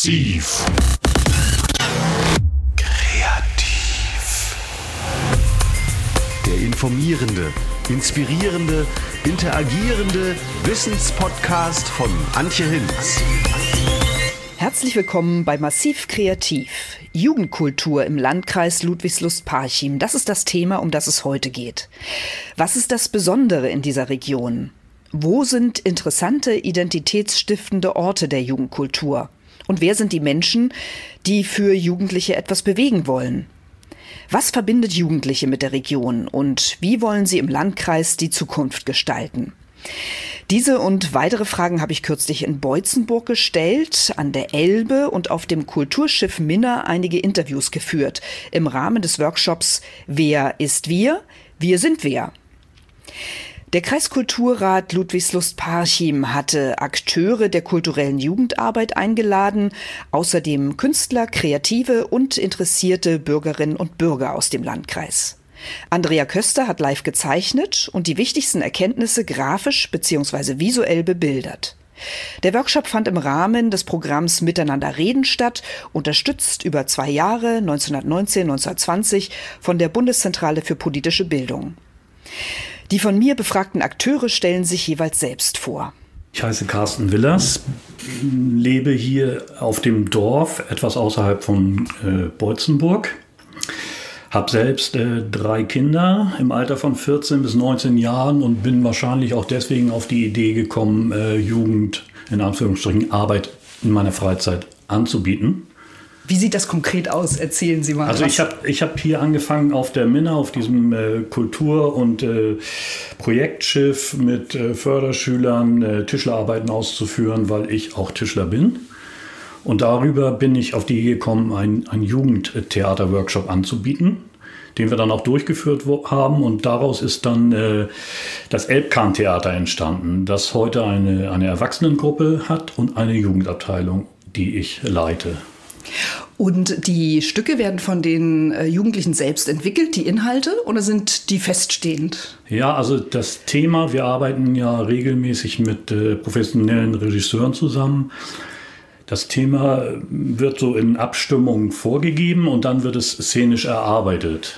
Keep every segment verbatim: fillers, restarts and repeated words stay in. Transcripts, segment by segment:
Massiv. Kreativ. Der informierende, inspirierende, interagierende Wissenspodcast von Antje Hinz. Herzlich willkommen bei Massiv Kreativ. Jugendkultur im Landkreis Ludwigslust-Parchim. Das ist das Thema, um das es heute geht. Was ist das Besondere in dieser Region? Wo sind interessante, identitätsstiftende Orte der Jugendkultur? Und wer sind die Menschen, die für Jugendliche etwas bewegen wollen? Was verbindet Jugendliche mit der Region und wie wollen sie im Landkreis die Zukunft gestalten? Diese und weitere Fragen habe ich kürzlich in Boitzenburg gestellt, an der Elbe und auf dem Kulturschiff Minna einige Interviews geführt im Rahmen des Workshops Wer ist wir? Wir sind wer. Der Kreiskulturrat Ludwigslust-Parchim hatte Akteure der kulturellen Jugendarbeit eingeladen, außerdem Künstler, Kreative und interessierte Bürgerinnen und Bürger aus dem Landkreis. Andrea Köster hat live gezeichnet und die wichtigsten Erkenntnisse grafisch bzw. visuell bebildert. Der Workshop fand im Rahmen des Programms Miteinander reden statt, unterstützt über zwei Jahre neunzehnhundertneunzehn bis neunzehnhundertzwanzig von der Bundeszentrale für politische Bildung. Die von mir befragten Akteure stellen sich jeweils selbst vor. Ich heiße Carsten Willers, lebe hier auf dem Dorf, etwas außerhalb von äh, Boitzenburg. Habe selbst äh, drei Kinder im Alter von vierzehn bis neunzehn Jahren und bin wahrscheinlich auch deswegen auf die Idee gekommen, äh, Jugend, in Anführungsstrichen, Arbeit in meiner Freizeit anzubieten. Wie sieht das konkret aus? Erzählen Sie mal. Also was. ich habe ich hab hier angefangen auf der Minna, auf diesem äh, Kultur- und äh, Projektschiff mit äh, Förderschülern äh, Tischlerarbeiten auszuführen, weil ich auch Tischler bin. Und darüber bin ich auf die Idee gekommen, einen, einen Jugendtheater-Workshop anzubieten, den wir dann auch durchgeführt haben. Und daraus ist dann äh, das Elbkahn-Theater entstanden, das heute eine, eine Erwachsenengruppe hat und eine Jugendabteilung, die ich leite. Und die Stücke werden von den äh, Jugendlichen selbst entwickelt, die Inhalte, oder sind die feststehend? Ja, also das Thema, wir arbeiten ja regelmäßig mit äh, professionellen Regisseuren zusammen. Das Thema wird so in Abstimmung vorgegeben und dann wird es szenisch erarbeitet.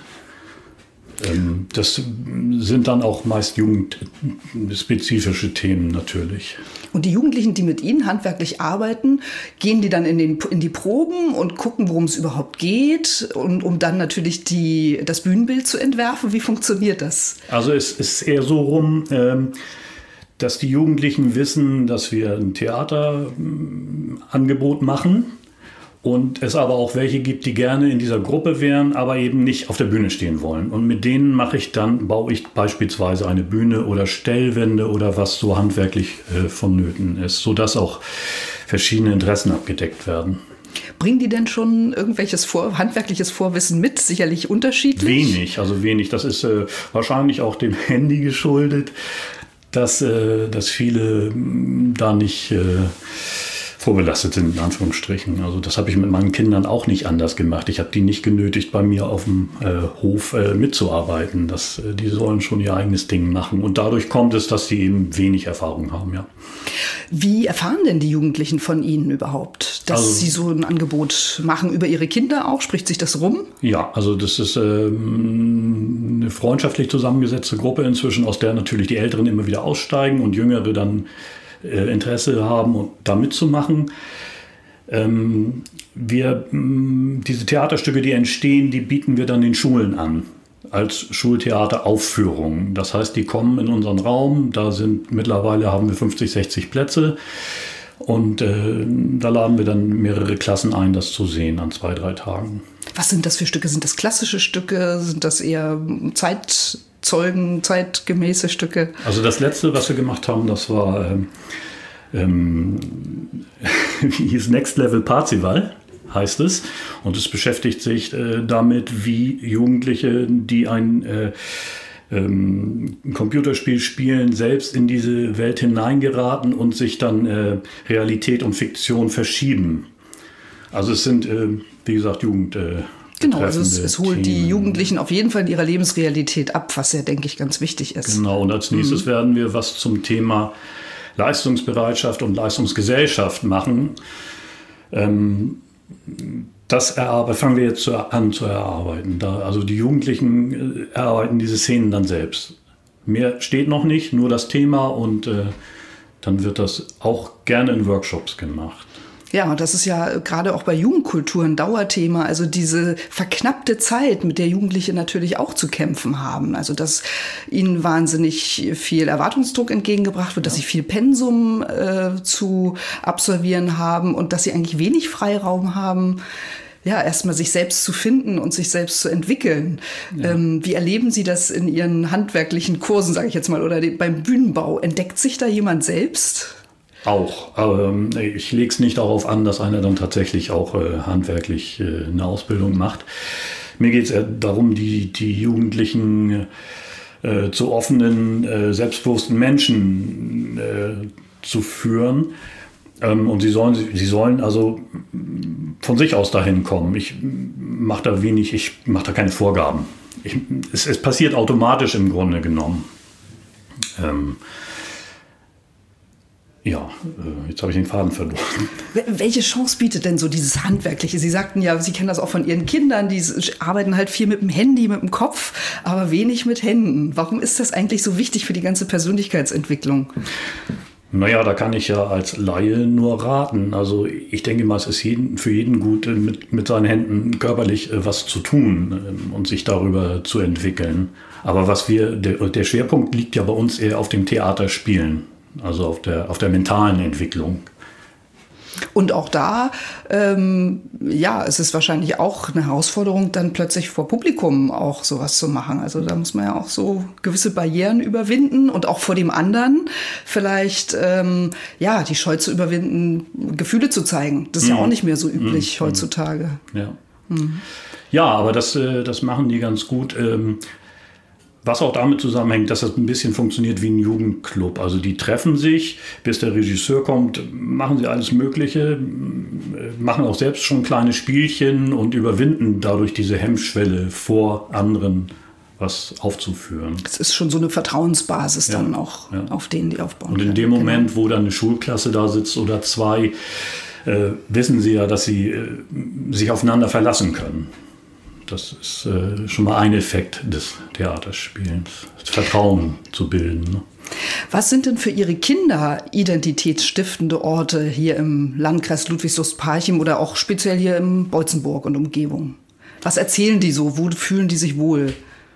Ähm, das sind dann auch meist jugendspezifische Themen natürlich. Und die Jugendlichen, die mit Ihnen handwerklich arbeiten, gehen die dann in, den, in die Proben und gucken, worum es überhaupt geht, und, um dann natürlich die, das Bühnenbild zu entwerfen? Wie funktioniert das? Also es ist eher so rum, ähm, dass die Jugendlichen wissen, dass wir ein Theaterangebot machen und es aber auch welche gibt, die gerne in dieser Gruppe wären, aber eben nicht auf der Bühne stehen wollen. Und mit denen mache ich dann, baue ich beispielsweise eine Bühne oder Stellwände oder was so handwerklich äh, vonnöten ist, sodass auch verschiedene Interessen abgedeckt werden. Bringen die denn schon irgendwelches Vor- handwerkliches Vorwissen mit? Sicherlich unterschiedlich? Wenig, also wenig. Das ist äh, wahrscheinlich auch dem Handy geschuldet, dass, äh, dass viele mh, da nicht äh, vorbelastet sind, in Anführungsstrichen. Also das habe ich mit meinen Kindern auch nicht anders gemacht. Ich habe die nicht genötigt, bei mir auf dem äh, Hof äh, mitzuarbeiten. Das, äh, die sollen schon ihr eigenes Ding machen. Und dadurch kommt es, dass sie eben wenig Erfahrung haben, ja. Wie erfahren denn die Jugendlichen von Ihnen überhaupt, dass also, sie so ein Angebot machen über ihre Kinder auch? Spricht sich das rum? Ja, also das ist ähm, eine freundschaftlich zusammengesetzte Gruppe inzwischen, aus der natürlich die Älteren immer wieder aussteigen und Jüngere dann äh, Interesse haben, um da mitzumachen. Ähm, wir, mh, diese Theaterstücke, die entstehen, die bieten wir dann den Schulen an. Als Schultheateraufführung. Das heißt, die kommen in unseren Raum, da sind mittlerweile haben wir fünfzig, sechzig Plätze und äh, da laden wir dann mehrere Klassen ein, das zu sehen an zwei, drei Tagen. Was sind das für Stücke? Sind das klassische Stücke? Sind das eher Zeitzeugen, zeitgemäße Stücke? Also das letzte, was wir gemacht haben, das war ähm, ähm, wie hieß Next Level Parzival. Heißt es. Und es beschäftigt sich äh, damit, wie Jugendliche, die ein äh, ähm, Computerspiel spielen, selbst in diese Welt hineingeraten und sich dann äh, Realität und Fiktion verschieben. Also es sind, äh, wie gesagt, Jugend. Äh, Genau, also es, es holt Themen. Die Jugendlichen auf jeden Fall in ihrer Lebensrealität ab, was ja, denke ich, ganz wichtig ist. Genau, und als nächstes mhm. werden wir was zum Thema Leistungsbereitschaft und Leistungsgesellschaft machen. Ähm, das erarbeiten, fangen wir jetzt zu, an zu erarbeiten. Da, also die Jugendlichen äh, erarbeiten diese Szenen dann selbst. Mehr steht noch nicht, nur das Thema und äh, dann wird das auch gerne in Workshops gemacht. Ja, das ist ja gerade auch bei Jugendkultur ein Dauerthema, also diese verknappte Zeit, mit der Jugendliche natürlich auch zu kämpfen haben. Also dass ihnen wahnsinnig viel Erwartungsdruck entgegengebracht wird, dass sie viel Pensum äh, zu absolvieren haben und dass sie eigentlich wenig Freiraum haben, ja, erstmal sich selbst zu finden und sich selbst zu entwickeln. Ja. Ähm, wie erleben Sie das in Ihren handwerklichen Kursen, sage ich jetzt mal, oder beim Bühnenbau? Entdeckt sich da jemand selbst? Auch, aber ich lege es nicht darauf an, dass einer dann tatsächlich auch äh, handwerklich äh, eine Ausbildung macht. Mir geht es eher darum, die, die Jugendlichen äh, zu offenen, äh, selbstbewussten Menschen äh, zu führen. Ähm, und sie sollen, sie sollen also von sich aus dahin kommen. Ich mache da wenig, ich mache da keine Vorgaben. Ich, es, es passiert automatisch im Grunde genommen. Ähm, Ja, jetzt habe ich den Faden verloren. Welche Chance bietet denn so dieses Handwerkliche? Sie sagten ja, Sie kennen das auch von Ihren Kindern, die arbeiten halt viel mit dem Handy, mit dem Kopf, aber wenig mit Händen. Warum ist das eigentlich so wichtig für die ganze Persönlichkeitsentwicklung? Naja, da kann ich ja als Laie nur raten. Also ich denke mal, es ist jeden, für jeden gut, mit, mit seinen Händen körperlich was zu tun und sich darüber zu entwickeln. Aber was wir, der, der Schwerpunkt liegt ja bei uns eher auf dem Theaterspielen. Also auf der, auf der mentalen Entwicklung. Und auch da, ähm, ja, es ist wahrscheinlich auch eine Herausforderung, dann plötzlich vor Publikum auch sowas zu machen. Also da muss man ja auch so gewisse Barrieren überwinden und auch vor dem anderen vielleicht, ähm, ja, die Scheu zu überwinden, Gefühle zu zeigen. Das ist mhm. ja auch nicht mehr so üblich mhm. heutzutage. Ja, mhm. ja, aber das, das machen die ganz gut. Was auch damit zusammenhängt, dass das ein bisschen funktioniert wie ein Jugendclub. Also die treffen sich, bis der Regisseur kommt, machen sie alles Mögliche, machen auch selbst schon kleine Spielchen und überwinden dadurch diese Hemmschwelle vor anderen was aufzuführen. Es ist schon so eine Vertrauensbasis ja, dann auch, ja. auf denen die aufbauen. Und in dem können. Moment, genau. wo dann eine Schulklasse da sitzt oder zwei, äh, wissen sie ja, dass sie äh, sich aufeinander verlassen können. Das ist äh, schon mal ein Effekt des Theaterspielens, das Vertrauen zu bilden. Ne? Was sind denn für Ihre Kinder identitätsstiftende Orte hier im Landkreis Ludwigslust-Parchim oder auch speziell hier im Boitzenburg und Umgebung? Was erzählen die so? Wo fühlen die sich wohl?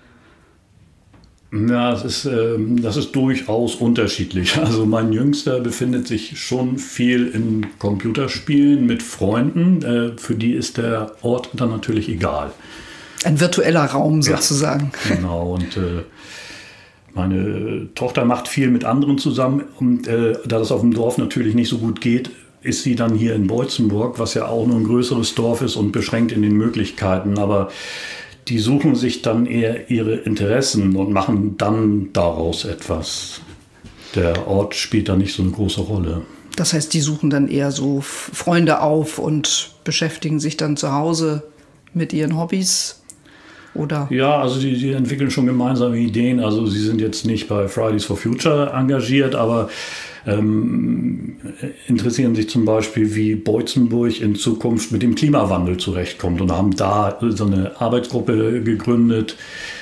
Ja, das ist, äh, das ist durchaus unterschiedlich. Also mein Jüngster befindet sich schon viel in Computerspielen mit Freunden. Äh, für die ist der Ort dann natürlich egal. Ein virtueller Raum sozusagen. Ja, genau. Und äh, meine Tochter macht viel mit anderen zusammen. Und äh, da das auf dem Dorf natürlich nicht so gut geht, ist sie dann hier in Boitzenburg, was ja auch nur ein größeres Dorf ist und beschränkt in den Möglichkeiten. Aber die suchen sich dann eher ihre Interessen und machen dann daraus etwas. Der Ort spielt da nicht so eine große Rolle. Das heißt, die suchen dann eher so Freunde auf und beschäftigen sich dann zu Hause mit ihren Hobbys? Oder? Ja, also die, die entwickeln schon gemeinsame Ideen. Also sie sind jetzt nicht bei Fridays for Future engagiert, aber ähm, interessieren sich zum Beispiel, wie Boitzenburg in Zukunft mit dem Klimawandel zurechtkommt und haben da so eine Arbeitsgruppe gegründet,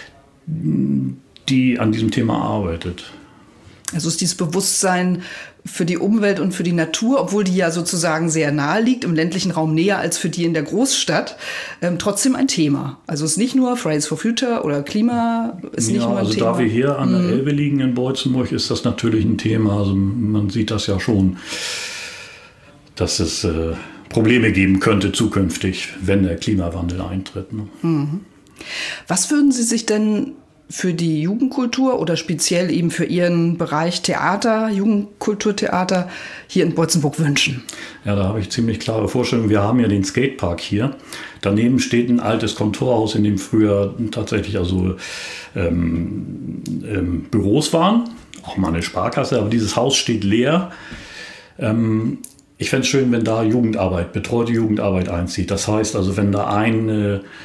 die an diesem Thema arbeitet. Also ist dieses Bewusstsein für die Umwelt und für die Natur, obwohl die ja sozusagen sehr nahe liegt, im ländlichen Raum näher als für die in der Großstadt, ähm, trotzdem ein Thema. Also es ist nicht nur Fridays for Future oder Klima, ist nicht ja, nur ein also Thema. Da wir hier an der mhm. Elbe liegen in Boitzenburg, ist das natürlich ein Thema. Also man sieht das ja schon, dass es äh, Probleme geben könnte zukünftig, wenn der Klimawandel eintritt. Ne? Mhm. Was würden Sie sich denn für die Jugendkultur oder speziell eben für Ihren Bereich Theater, Jugendkulturtheater hier in Boitzenburg wünschen? Ja, da habe ich ziemlich klare Vorstellungen. Wir haben ja den Skatepark hier. Daneben steht ein altes Kontorhaus, in dem früher tatsächlich also ähm, ähm, Büros waren, auch mal eine Sparkasse, aber dieses Haus steht leer. Ähm, ich fände es schön, wenn da Jugendarbeit, betreute Jugendarbeit einzieht. Das heißt also, wenn da ein äh,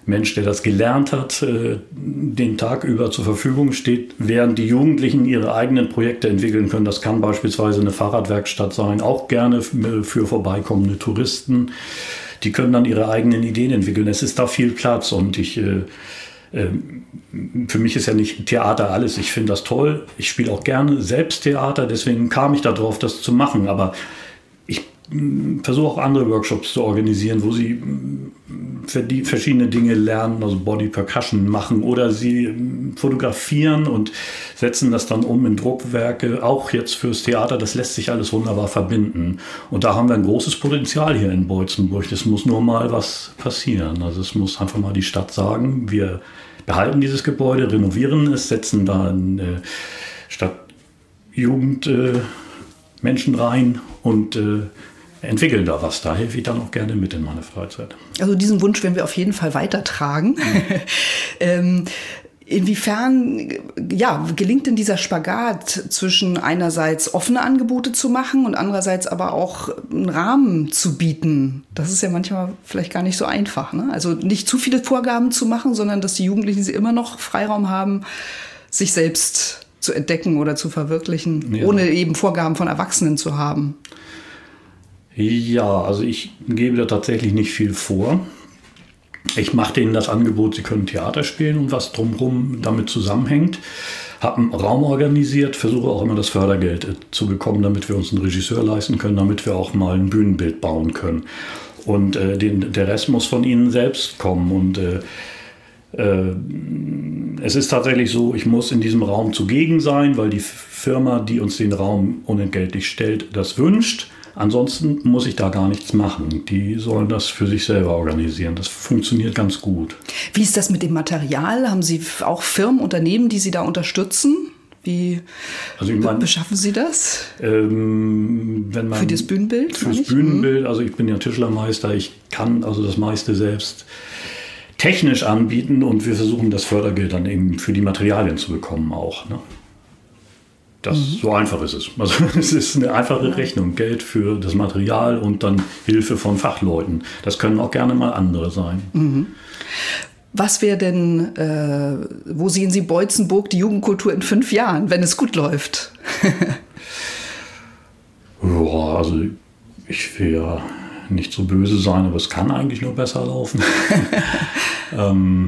Mensch, der das gelernt hat, äh, den Tag über zur Verfügung steht, während die Jugendlichen ihre eigenen Projekte entwickeln können. Das kann beispielsweise eine Fahrradwerkstatt sein, auch gerne für vorbeikommende Touristen. Die können dann ihre eigenen Ideen entwickeln. Es ist da viel Platz und ich, äh, äh, für mich ist ja nicht Theater alles. Ich finde das toll. Ich spiele auch gerne selbst Theater, deswegen kam ich darauf, das zu machen. Aber ich versuche auch andere Workshops zu organisieren, wo sie verschiedene Dinge lernen, also Body Percussion machen oder sie fotografieren und setzen das dann um in Druckwerke, auch jetzt fürs Theater. Das lässt sich alles wunderbar verbinden. Und da haben wir ein großes Potenzial hier in Boitzenburg. Das muss nur mal was passieren. Also es muss einfach mal die Stadt sagen, wir behalten dieses Gebäude, renovieren es, setzen da eine Stadtjugend äh, Menschen rein und äh, entwickeln da was. Da helfe ich dann auch gerne mit in meiner Freizeit. Also diesen Wunsch werden wir auf jeden Fall weitertragen. Mhm. ähm, inwiefern ja, gelingt denn dieser Spagat zwischen einerseits offene Angebote zu machen und andererseits aber auch einen Rahmen zu bieten? Das ist ja manchmal vielleicht gar nicht so einfach, ne? Also nicht zu viele Vorgaben zu machen, sondern dass die Jugendlichen sie immer noch Freiraum haben, sich selbst zu entdecken oder zu verwirklichen, ja, ohne eben Vorgaben von Erwachsenen zu haben. Ja, also ich gebe da tatsächlich nicht viel vor. Ich mache denen das Angebot, sie können Theater spielen und was drumherum damit zusammenhängt. Habe einen Raum organisiert, versuche auch immer das Fördergeld äh, zu bekommen, damit wir uns einen Regisseur leisten können, damit wir auch mal ein Bühnenbild bauen können. Und äh, den, der Rest muss von ihnen selbst kommen. Und äh, äh, es ist tatsächlich so, ich muss in diesem Raum zugegen sein, weil die Firma, die uns den Raum unentgeltlich stellt, das wünscht. Ansonsten muss ich da gar nichts machen. Die sollen das für sich selber organisieren. Das funktioniert ganz gut. Wie ist das mit dem Material? Haben Sie auch Firmen, Unternehmen, die Sie da unterstützen? Wie also ich mein, beschaffen Sie das? Ähm, wenn man, für das Bühnenbild? Fürs Bühnenbild. Also ich bin ja Tischlermeister. Ich kann also das meiste selbst technisch anbieten. Und wir versuchen das Fördergeld dann eben für die Materialien zu bekommen auch, ne? Das, mhm. So einfach ist es. Also es ist eine einfache Rechnung. Geld für das Material und dann Hilfe von Fachleuten. Das können auch gerne mal andere sein. Mhm. Was wäre denn, äh, wo sehen Sie Boitzenburg, die Jugendkultur in fünf Jahren, wenn es gut läuft? Ja, also ich will ja nicht so böse sein, aber es kann eigentlich nur besser laufen. ähm,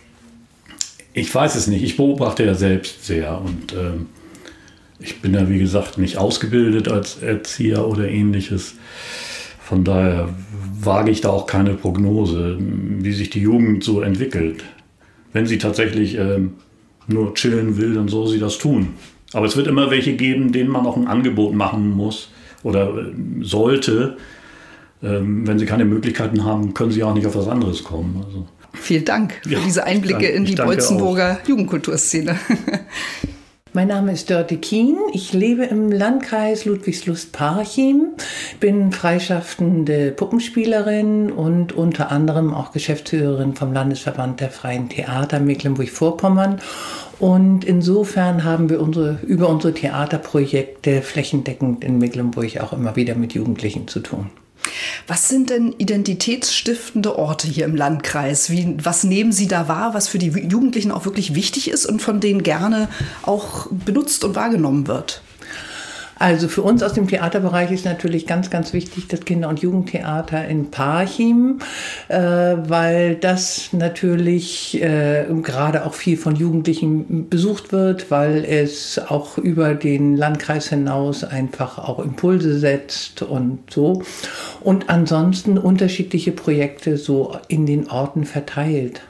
ich weiß es nicht. Ich beobachte ja selbst sehr und ähm, ich bin ja, wie gesagt, nicht ausgebildet als Erzieher oder ähnliches. Von daher wage ich da auch keine Prognose, wie sich die Jugend so entwickelt. Wenn sie tatsächlich ähm, nur chillen will, dann soll sie das tun. Aber es wird immer welche geben, denen man auch ein Angebot machen muss oder äh, sollte. Ähm, wenn sie keine Möglichkeiten haben, können sie auch nicht auf was anderes kommen. Also. Vielen Dank für ja, diese Einblicke in die Boitzenburger auch. Jugendkulturszene. Mein Name ist Dörte Kien. Ich lebe im Landkreis Ludwigslust-Parchim, bin freischaffende Puppenspielerin und unter anderem auch Geschäftsführerin vom Landesverband der Freien Theater Mecklenburg-Vorpommern. Und insofern haben wir unsere, über unsere Theaterprojekte flächendeckend in Mecklenburg auch immer wieder mit Jugendlichen zu tun. Was sind denn identitätsstiftende Orte hier im Landkreis? Wie, was nehmen Sie da wahr, was für die Jugendlichen auch wirklich wichtig ist und von denen gerne auch benutzt und wahrgenommen wird? Also für uns aus dem Theaterbereich ist natürlich ganz, ganz wichtig das Kinder- und Jugendtheater in Parchim, äh, weil das natürlich äh, gerade auch viel von Jugendlichen besucht wird, weil es auch über den Landkreis hinaus einfach auch Impulse setzt und so. Und ansonsten unterschiedliche Projekte so in den Orten verteilt.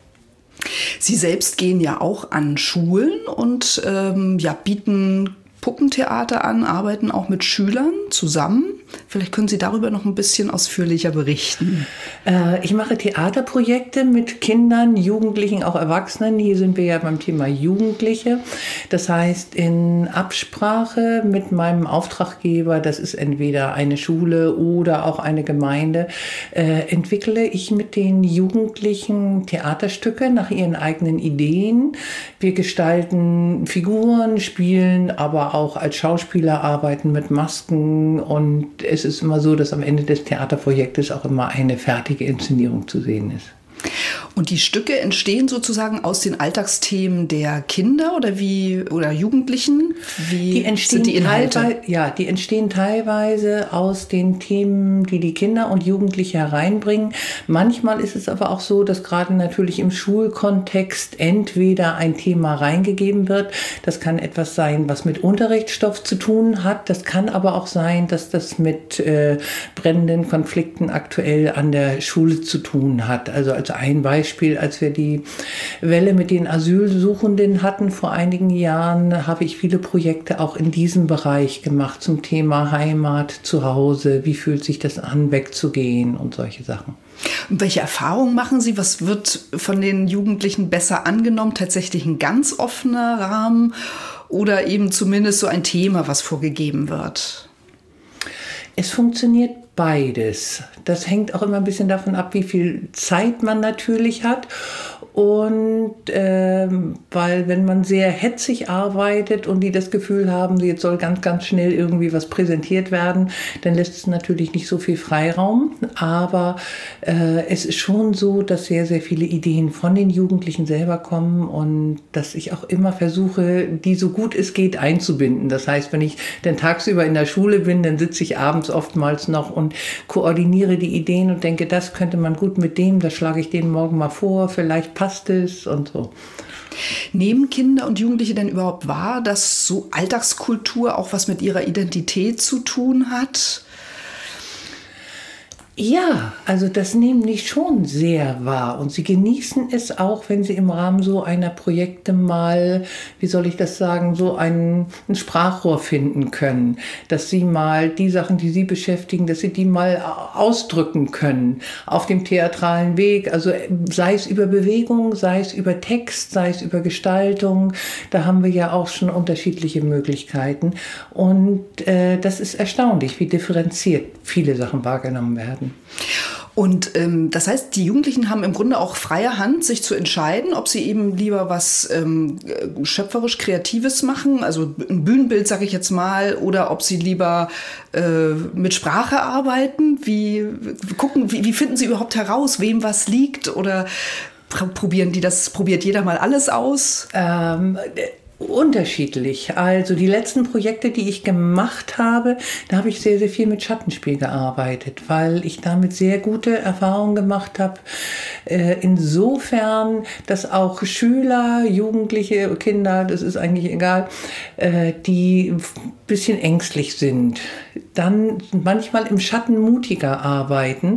Sie selbst gehen ja auch an Schulen und ähm, ja, bieten Puppentheater an, arbeiten auch mit Schülern zusammen. Vielleicht können Sie darüber noch ein bisschen ausführlicher berichten. Äh, ich mache Theaterprojekte mit Kindern, Jugendlichen, auch Erwachsenen. Hier sind wir ja beim Thema Jugendliche. Das heißt, in Absprache mit meinem Auftraggeber, das ist entweder eine Schule oder auch eine Gemeinde, äh, entwickle ich mit den Jugendlichen Theaterstücke nach ihren eigenen Ideen. Wir gestalten Figuren, spielen, aber auch als Schauspieler arbeiten mit Masken, und es ist immer so, dass am Ende des Theaterprojektes auch immer eine fertige Inszenierung zu sehen ist. Und die Stücke entstehen sozusagen aus den Alltagsthemen der Kinder oder wie oder Jugendlichen? Wie die entstehen sind die Inhalte? Teilweise, ja, die entstehen teilweise aus den Themen, die die Kinder und Jugendliche hereinbringen. Manchmal ist es aber auch so, dass gerade natürlich im Schulkontext entweder ein Thema reingegeben wird. Das kann etwas sein, was mit Unterrichtsstoff zu tun hat. Das kann aber auch sein, dass das mit äh, brennenden Konflikten aktuell an der Schule zu tun hat. Also als ein Beispiel, als wir die Welle mit den Asylsuchenden hatten vor einigen Jahren, habe ich viele Projekte auch in diesem Bereich gemacht zum Thema Heimat, Zuhause, wie fühlt sich das an, wegzugehen und solche Sachen. Und welche Erfahrungen machen Sie? Was wird von den Jugendlichen besser angenommen? Tatsächlich ein ganz offener Rahmen oder eben zumindest so ein Thema, was vorgegeben wird? Es funktioniert beides. Das hängt auch immer ein bisschen davon ab, wie viel Zeit man natürlich hat. Und ähm, weil wenn man sehr hetzig arbeitet und die das Gefühl haben, jetzt soll ganz, ganz schnell irgendwie was präsentiert werden, dann lässt es natürlich nicht so viel Freiraum. Aber äh, es ist schon so, dass sehr, sehr viele Ideen von den Jugendlichen selber kommen und dass ich auch immer versuche, die so gut es geht einzubinden. Das heißt, wenn ich dann tagsüber in der Schule bin, dann sitze ich abends oftmals noch und koordiniere die Ideen und denke, das könnte man gut mit dem, das schlage ich denen morgen mal vor, vielleicht passt es und so. Nehmen Kinder und Jugendliche denn überhaupt wahr, dass so Alltagskultur auch was mit ihrer Identität zu tun hat? Ja, also das nehmen die schon sehr wahr und sie genießen es auch, wenn sie im Rahmen so einer Projekte mal, wie soll ich das sagen, so ein, ein Sprachrohr finden können, dass sie mal die Sachen, die sie beschäftigen, dass sie die mal ausdrücken können auf dem theatralen Weg, also sei es über Bewegung, sei es über Text, sei es über Gestaltung, da haben wir ja auch schon unterschiedliche Möglichkeiten und äh, das ist erstaunlich, wie differenziert viele Sachen wahrgenommen werden. Und ähm, das heißt, die Jugendlichen haben im Grunde auch freie Hand, sich zu entscheiden, ob sie eben lieber was ähm, schöpferisch Kreatives machen, also ein Bühnenbild, sage ich jetzt mal, oder ob sie lieber äh, mit Sprache arbeiten. Wie gucken, wie, wie finden sie überhaupt heraus, wem was liegt? Oder probieren die das? Probiert jeder mal alles aus? Ähm, Unterschiedlich. Also die letzten Projekte, die ich gemacht habe, da habe ich sehr, sehr viel mit Schattenspiel gearbeitet, weil ich damit sehr gute Erfahrungen gemacht habe. Äh, insofern, dass auch Schüler, Jugendliche, Kinder, das ist eigentlich egal, äh, die ein bisschen ängstlich sind, dann manchmal im Schatten mutiger arbeiten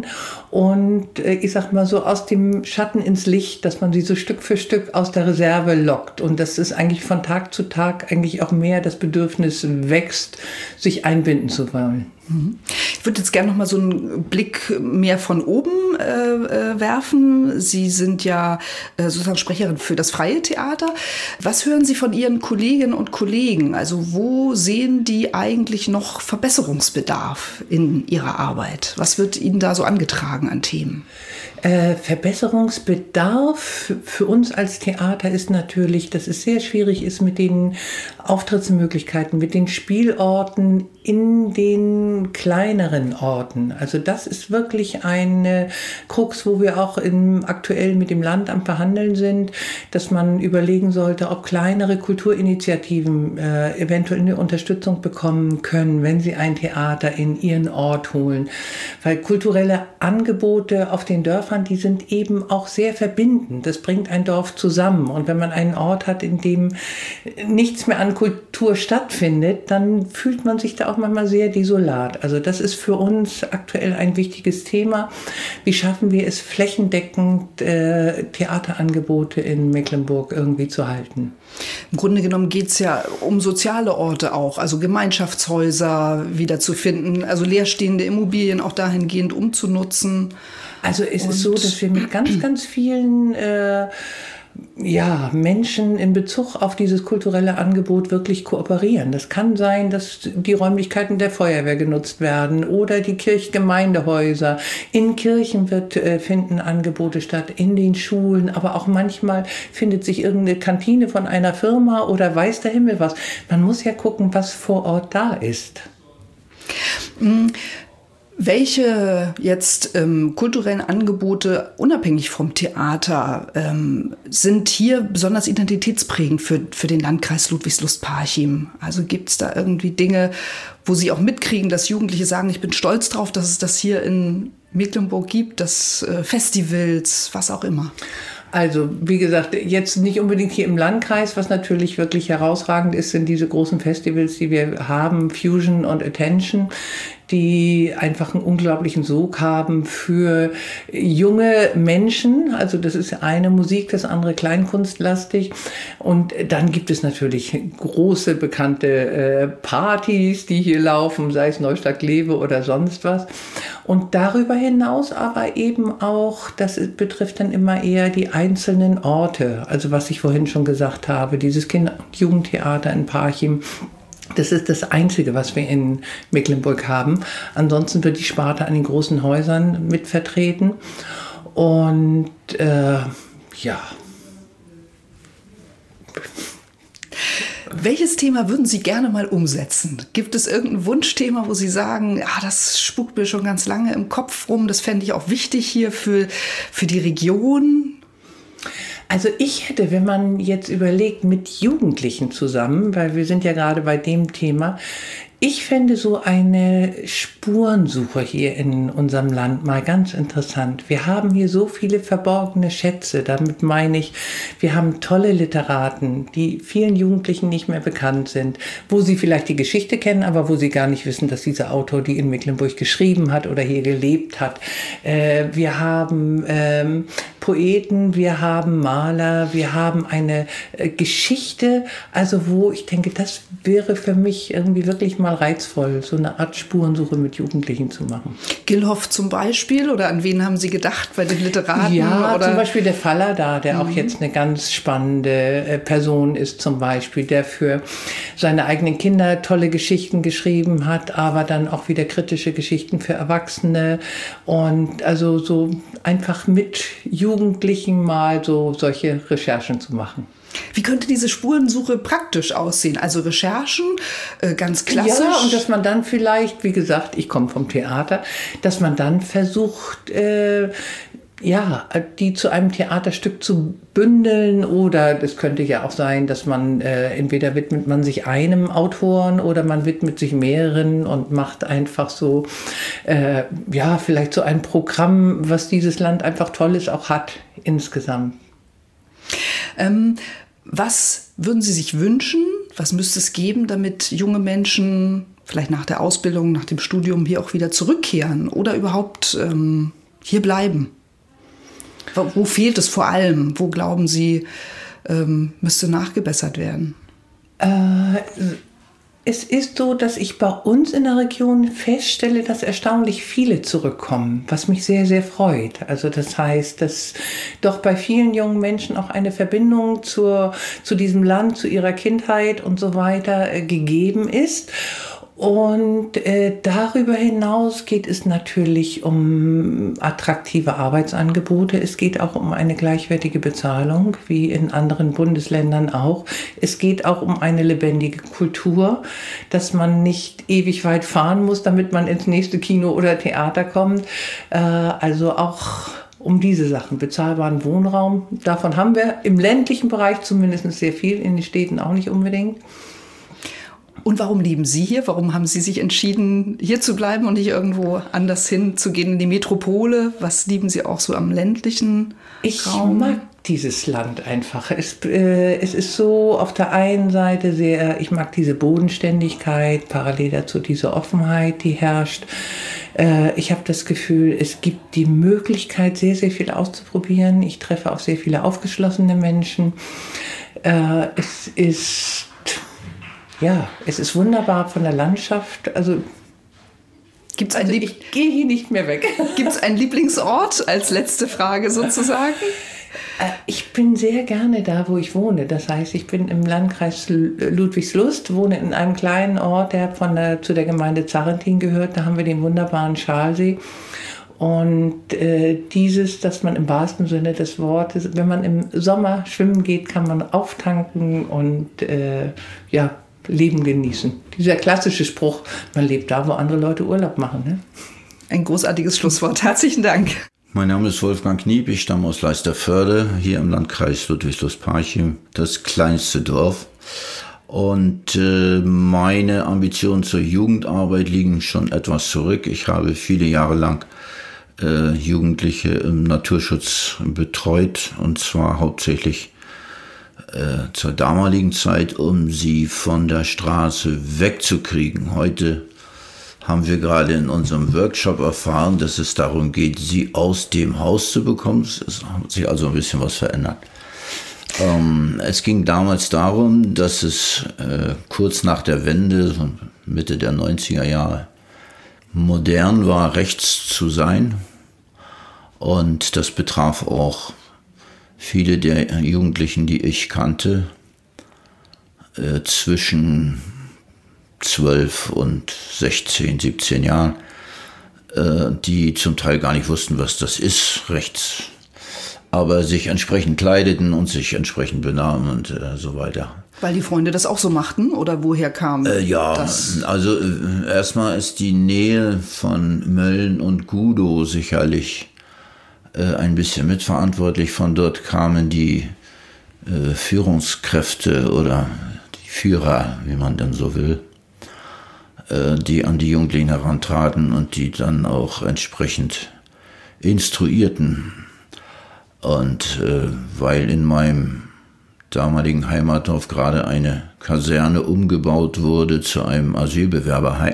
und äh, ich sag mal so aus dem Schatten ins Licht, dass man sie so Stück für Stück aus der Reserve lockt und das ist eigentlich von Tag zu Tag eigentlich auch mehr das Bedürfnis wächst, sich einbinden zu wollen. Ich würde jetzt gerne noch mal so einen Blick mehr von oben äh, werfen. Sie sind ja äh, sozusagen Sprecherin für das Freie Theater. Was hören Sie von Ihren Kolleginnen und Kollegen? Also wo sehen die eigentlich noch Verbesserungsbedarf in ihrer Arbeit? Was wird Ihnen da so angetragen an Themen? Äh, Verbesserungsbedarf für uns als Theater ist natürlich, dass es sehr schwierig ist mit den Auftrittsmöglichkeiten, mit den Spielorten in den kleineren Orten. Also das ist wirklich eine Krux, wo wir auch im, aktuell mit dem Landamt verhandeln sind, dass man überlegen sollte, ob kleinere Kulturinitiativen äh, eventuell eine Unterstützung bekommen können, wenn sie ein Theater in ihren Ort holen. Weil kulturelle Angebote auf den Dörfern, die sind eben auch sehr verbindend. Das bringt ein Dorf zusammen. Und wenn man einen Ort hat, in dem nichts mehr an Kultur stattfindet, dann fühlt man sich da auch manchmal sehr desolat. Also das ist für uns aktuell ein wichtiges Thema. Wie schaffen wir es flächendeckend, äh, Theaterangebote in Mecklenburg irgendwie zu halten? Im Grunde genommen geht es ja um soziale Orte auch, also Gemeinschaftshäuser wiederzufinden, also leerstehende Immobilien auch dahingehend umzunutzen. Also es Und ist so, dass wir mit ganz, ganz vielen äh, ja, Menschen in Bezug auf dieses kulturelle Angebot wirklich kooperieren. Das kann sein, dass die Räumlichkeiten der Feuerwehr genutzt werden oder die Kirchgemeindehäuser. In Kirchen wird, äh, finden Angebote statt, in den Schulen, aber auch manchmal findet sich irgendeine Kantine von einer Firma oder weiß der Himmel was. Man muss ja gucken, was vor Ort da ist. Mm. Welche jetzt ähm, kulturellen Angebote, unabhängig vom Theater, ähm, sind hier besonders identitätsprägend für, für den Landkreis Ludwigslust-Parchim? Also gibt es da irgendwie Dinge, wo Sie auch mitkriegen, dass Jugendliche sagen, ich bin stolz drauf, dass es das hier in Mecklenburg gibt, dass äh, Festivals, was auch immer? Also, wie gesagt, jetzt nicht unbedingt hier im Landkreis, was natürlich wirklich herausragend ist, sind diese großen Festivals, die wir haben, Fusion und Attention, die einfach einen unglaublichen Sog haben für junge Menschen. Also das ist eine Musik, das andere kleinkunstlastig. Und dann gibt es natürlich große bekannte äh, Partys, die hier laufen, sei es Neustadt Glewe oder sonst was. Und darüber hinaus aber eben auch, das betrifft dann immer eher die einzelnen Orte. Also was ich vorhin schon gesagt habe, dieses Kinder- und Jugendtheater in Parchim. Das ist das Einzige, was wir in Mecklenburg haben. Ansonsten wird die Sparte an den großen Häusern mit vertreten. Und äh, ja. Welches Thema würden Sie gerne mal umsetzen? Gibt es irgendein Wunschthema, wo Sie sagen, ah, das spukt mir schon ganz lange im Kopf rum, das fände ich auch wichtig hier für, für die Region? Also ich hätte, wenn man jetzt überlegt, mit Jugendlichen zusammen, weil wir sind ja gerade bei dem Thema, ich fände so eine Spurensuche hier in unserem Land mal ganz interessant. Wir haben hier so viele verborgene Schätze. Damit meine ich, wir haben tolle Literaten, die vielen Jugendlichen nicht mehr bekannt sind, wo sie vielleicht die Geschichte kennen, aber wo sie gar nicht wissen, dass dieser Autor die in Mecklenburg geschrieben hat oder hier gelebt hat. Äh, wir haben ähm, Poeten, wir haben Maler, wir haben eine äh, Geschichte, also wo ich denke, das wäre für mich irgendwie wirklich mal reizvoll, so eine Art Spurensuche mit Jugendlichen zu machen. Gillhoff zum Beispiel, oder an wen haben Sie gedacht bei den Literaten? Ja, oder? Zum Beispiel der Faller da, der mhm. auch jetzt eine ganz spannende äh, Person ist zum Beispiel, der für seine eigenen Kinder tolle Geschichten geschrieben hat, aber dann auch wieder kritische Geschichten für Erwachsene und also so einfach mit Jugendlichen mal so solche Recherchen zu machen. Wie könnte diese Spurensuche praktisch aussehen? Also Recherchen, äh, ganz klassisch? Ja, und dass man dann vielleicht, wie gesagt, ich komme vom Theater, dass man dann versucht, äh, ja, die zu einem Theaterstück zu bündeln, oder das könnte ja auch sein, dass man äh, entweder widmet man sich einem Autoren oder man widmet sich mehreren und macht einfach so, äh, ja, vielleicht so ein Programm, was dieses Land einfach Tolles auch hat insgesamt. Ähm, was würden Sie sich wünschen? Was müsste es geben, damit junge Menschen vielleicht nach der Ausbildung, nach dem Studium hier auch wieder zurückkehren oder überhaupt ähm, hier bleiben? Wo, wo fehlt es vor allem? Wo glauben Sie, ähm, müsste nachgebessert werden? Äh, Es ist so, dass ich bei uns in der Region feststelle, dass erstaunlich viele zurückkommen, was mich sehr, sehr freut. Also das heißt, dass doch bei vielen jungen Menschen auch eine Verbindung zur, zu diesem Land, zu ihrer Kindheit und so weiter äh, gegeben ist. Und äh, darüber hinaus geht es natürlich um attraktive Arbeitsangebote. Es geht auch um eine gleichwertige Bezahlung, wie in anderen Bundesländern auch. Es geht auch um eine lebendige Kultur, dass man nicht ewig weit fahren muss, damit man ins nächste Kino oder Theater kommt. Äh, also auch um diese Sachen, bezahlbaren Wohnraum. Davon haben wir im ländlichen Bereich zumindest sehr viel, in den Städten auch nicht unbedingt. Und warum leben Sie hier? Warum haben Sie sich entschieden, hier zu bleiben und nicht irgendwo anders hinzugehen, in die Metropole? Was lieben Sie auch so am ländlichen ich Raum? Ich mag dieses Land einfach. Es, äh, es ist so auf der einen Seite sehr, ich mag diese Bodenständigkeit, parallel dazu diese Offenheit, die herrscht. Äh, ich habe das Gefühl, es gibt die Möglichkeit, sehr, sehr viel auszuprobieren. Ich treffe auf sehr viele aufgeschlossene Menschen. Äh, es ist Ja, es ist wunderbar von der Landschaft. Also, Gibt's ein also Lieb- ich gehe hier nicht mehr weg. Gibt es einen Lieblingsort als letzte Frage sozusagen? Ich bin sehr gerne da, wo ich wohne. Das heißt, ich bin im Landkreis Ludwigslust, wohne in einem kleinen Ort, der von der, zu der Gemeinde Zarrentin gehört. Da haben wir den wunderbaren Schalsee. Und äh, dieses, dass man im wahrsten Sinne des Wortes, wenn man im Sommer schwimmen geht, kann man auftanken und äh, ja, Leben genießen. Dieser klassische Spruch, man lebt da, wo andere Leute Urlaub machen. Ne? Ein großartiges Schlusswort. Herzlichen Dank. Mein Name ist Wolfgang Kniep, ich stamme aus Leisterförde, hier im Landkreis Ludwigslust-Parchim, das kleinste Dorf. Und äh, meine Ambitionen zur Jugendarbeit liegen schon etwas zurück. Ich habe viele Jahre lang äh, Jugendliche im Naturschutz betreut, und zwar hauptsächlich äh, zur damaligen Zeit, um sie von der Straße wegzukriegen. Heute haben wir gerade in unserem Workshop erfahren, dass es darum geht, sie aus dem Haus zu bekommen. Es hat sich also ein bisschen was verändert. Ähm, es ging damals darum, dass es äh, kurz nach der Wende, so Mitte der neunziger Jahre, modern war, rechts zu sein. Und das betraf auch viele der Jugendlichen, die ich kannte, äh, zwischen zwölf und sechzehn, siebzehn Jahren, äh, die zum Teil gar nicht wussten, was das ist, rechts, aber sich entsprechend kleideten und sich entsprechend benahmen und äh, so weiter. Weil die Freunde das auch so machten, oder woher kam äh, ja, das? Also äh, erstmal ist die Nähe von Mölln und Gudow sicherlich äh, ein bisschen mitverantwortlich. Von dort kamen die äh, Führungskräfte oder die Führer, wie man denn so will, die an die Jugendlichen herantraten und die dann auch entsprechend instruierten. Und äh, weil in meinem damaligen Heimatdorf gerade eine Kaserne umgebaut wurde zu einem Asylbewerberheim,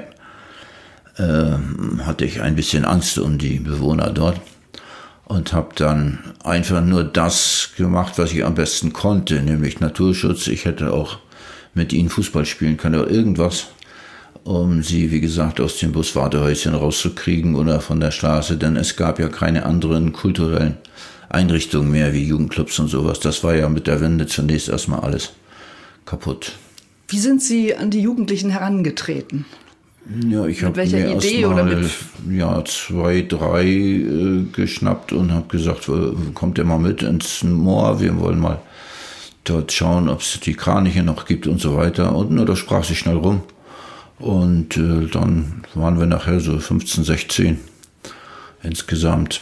äh, hatte ich ein bisschen Angst um die Bewohner dort und habe dann einfach nur das gemacht, was ich am besten konnte, nämlich Naturschutz. Ich hätte auch mit ihnen Fußball spielen können oder irgendwas, um sie, wie gesagt, aus dem Buswartehäuschen rauszukriegen oder von der Straße, denn es gab ja keine anderen kulturellen Einrichtungen mehr, wie Jugendclubs und sowas. Das war ja mit der Wende zunächst erstmal alles kaputt. Wie sind Sie an die Jugendlichen herangetreten? Ja, ich habe mir erstmal ja, zwei, drei äh, geschnappt und habe gesagt, kommt ihr mal mit ins Moor, wir wollen mal dort schauen, ob es die Kraniche noch gibt und so weiter. Und na, das sprach sich schnell rum. Und äh, dann waren wir nachher so fünfzehn, sechzehn insgesamt.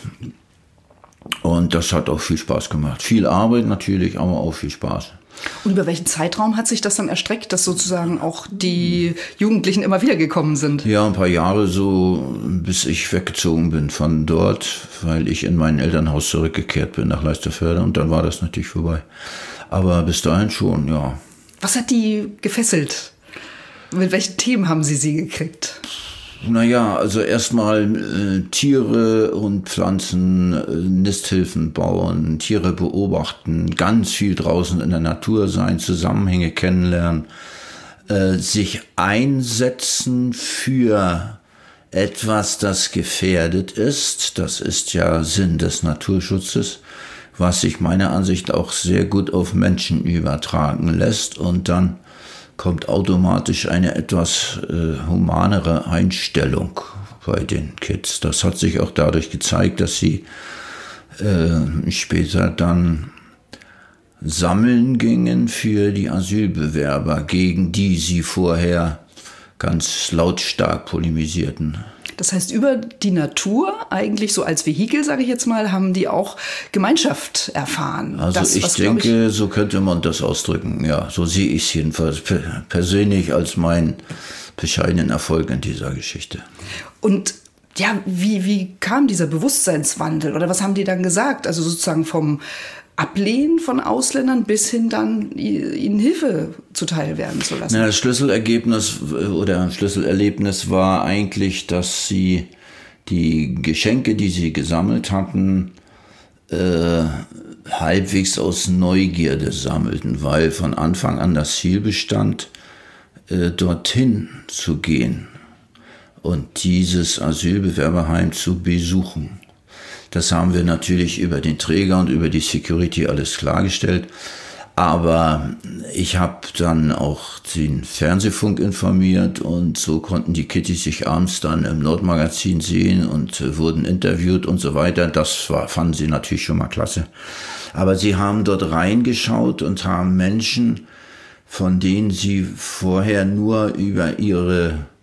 Und das hat auch viel Spaß gemacht. Viel Arbeit natürlich, aber auch viel Spaß. Und über welchen Zeitraum hat sich das dann erstreckt, dass sozusagen auch die Jugendlichen immer wieder gekommen sind? Ja, ein paar Jahre so, bis ich weggezogen bin von dort, weil ich in mein Elternhaus zurückgekehrt bin nach Leisterförde. Und dann war das natürlich vorbei. Aber bis dahin schon, ja. Was hat die gefesselt? Mit welchen Themen haben Sie sie gekriegt? Naja, also erstmal äh, Tiere und Pflanzen, äh, Nisthilfen bauen, Tiere beobachten, ganz viel draußen in der Natur sein, Zusammenhänge kennenlernen, äh, sich einsetzen für etwas, das gefährdet ist. Das ist ja Sinn des Naturschutzes, was sich meiner Ansicht nach auch sehr gut auf Menschen übertragen lässt, und dann kommt automatisch eine etwas äh, humanere Einstellung bei den Kids. Das hat sich auch dadurch gezeigt, dass sie äh, später dann sammeln gingen für die Asylbewerber, gegen die sie vorher ganz lautstark polemisierten. Das heißt, über die Natur, eigentlich so als Vehikel, sage ich jetzt mal, haben die auch Gemeinschaft erfahren. Also das, ich denke, ich so könnte man das ausdrücken. Ja, so sehe ich es jedenfalls persönlich als meinen bescheidenen Erfolg in dieser Geschichte. Und ja, wie, wie kam dieser Bewusstseinswandel oder was haben die dann gesagt? Also sozusagen vom Ablehnen von Ausländern bis hin dann ihnen Hilfe zuteil werden zu lassen. Ja, das Schlüsselergebnis oder Schlüsselerlebnis war eigentlich, dass sie die Geschenke, die sie gesammelt hatten, äh, halbwegs aus Neugierde sammelten, weil von Anfang an das Ziel bestand, äh, dorthin zu gehen und dieses Asylbewerberheim zu besuchen. Das haben wir natürlich über den Träger und über die Security alles klargestellt. Aber ich habe dann auch den Fernsehfunk informiert und so konnten die Kittys sich abends dann im Nordmagazin sehen und äh, wurden interviewt und so weiter. Das war, fanden sie natürlich schon mal klasse. Aber sie haben dort reingeschaut und haben Menschen, von denen sie vorher nur über ihre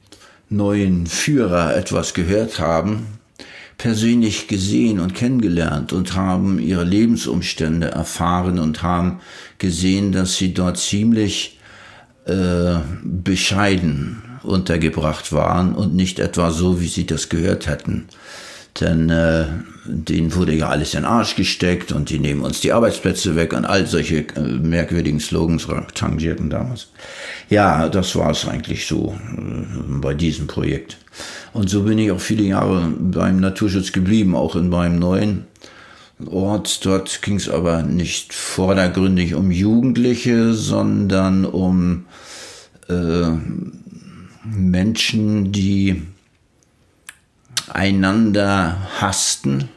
neuen Führer etwas gehört haben, persönlich gesehen und kennengelernt und haben ihre Lebensumstände erfahren und haben gesehen, dass sie dort ziemlich äh, bescheiden untergebracht waren und nicht etwa so, wie sie das gehört hätten. Denn äh, denen wurde ja alles in den Arsch gesteckt und die nehmen uns die Arbeitsplätze weg und all solche äh, merkwürdigen Slogans tangierten damals. Ja, das war es eigentlich so äh, bei diesem Projekt. Und so bin ich auch viele Jahre beim Naturschutz geblieben, auch in meinem neuen Ort. Dort ging es aber nicht vordergründig um Jugendliche, sondern um äh, Menschen, die einander hassten,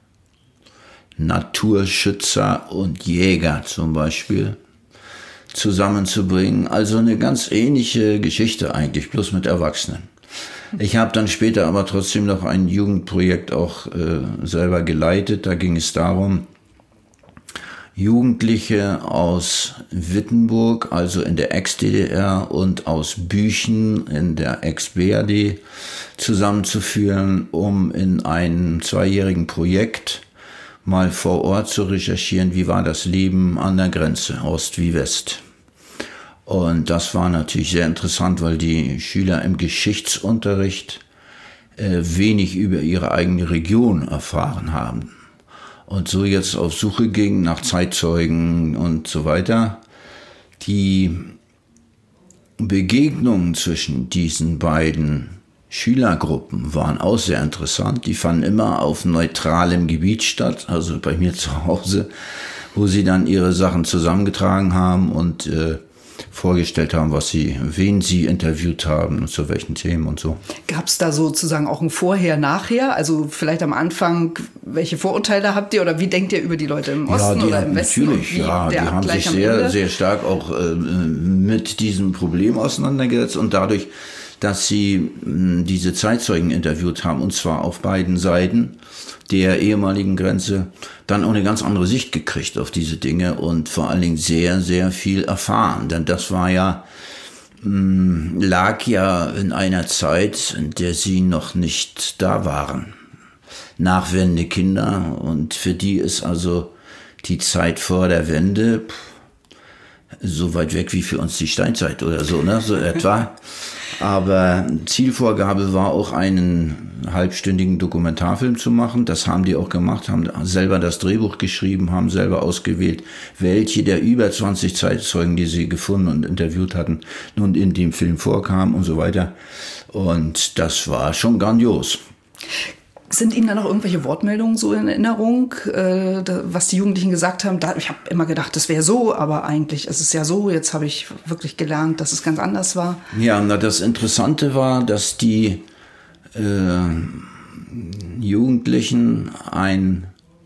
Naturschützer und Jäger zum Beispiel, zusammenzubringen. Also eine ganz ähnliche Geschichte eigentlich, bloß mit Erwachsenen. Ich habe dann später aber trotzdem noch ein Jugendprojekt auch äh, selber geleitet. Da ging es darum, Jugendliche aus Wittenburg, also in der Ex-D D R, und aus Büchen in der Ex-B R D zusammenzuführen, um in einem zweijährigen Projekt mal vor Ort zu recherchieren, wie war das Leben an der Grenze, Ost wie West. Und das war natürlich sehr interessant, weil die Schüler im Geschichtsunterricht äh, wenig über ihre eigene Region erfahren haben. Und so jetzt auf Suche ging nach Zeitzeugen und so weiter. Die Begegnungen zwischen diesen beiden Schülergruppen waren auch sehr interessant. Die fanden immer auf neutralem Gebiet statt, also bei mir zu Hause, wo sie dann ihre Sachen zusammengetragen haben und äh, vorgestellt haben, was sie, wen sie interviewt haben und zu welchen Themen und so. Gab es da sozusagen auch ein Vorher-Nachher? Also vielleicht am Anfang, welche Vorurteile habt ihr oder wie denkt ihr über die Leute im Osten ja, oder im Westen? Natürlich, ja, die haben sich sehr, sehr stark auch äh, mit diesem Problem auseinandergesetzt und dadurch, dass sie mh, diese Zeitzeugen interviewt haben, und zwar auf beiden Seiten der ehemaligen Grenze, dann auch eine ganz andere Sicht gekriegt auf diese Dinge und vor allen Dingen sehr, sehr viel erfahren. Denn das war ja, mh, lag ja in einer Zeit, in der sie noch nicht da waren. Nachwendende Kinder, und für die ist also die Zeit vor der Wende pff, so weit weg wie für uns die Steinzeit oder so, ne, so etwa. Aber Zielvorgabe war auch, einen halbstündigen Dokumentarfilm zu machen. Das haben die auch gemacht, haben selber das Drehbuch geschrieben, haben selber ausgewählt, welche der über zwanzig Zeitzeugen, die sie gefunden und interviewt hatten, nun in dem Film vorkamen und so weiter. Und das war schon grandios. Sind Ihnen da noch irgendwelche Wortmeldungen so in Erinnerung, äh, da, was die Jugendlichen gesagt haben? Da, ich habe immer gedacht, das wäre so, aber eigentlich ist es ja so. Jetzt habe ich wirklich gelernt, dass es ganz anders war. Ja, na, das Interessante war, dass die äh, Jugendlichen ein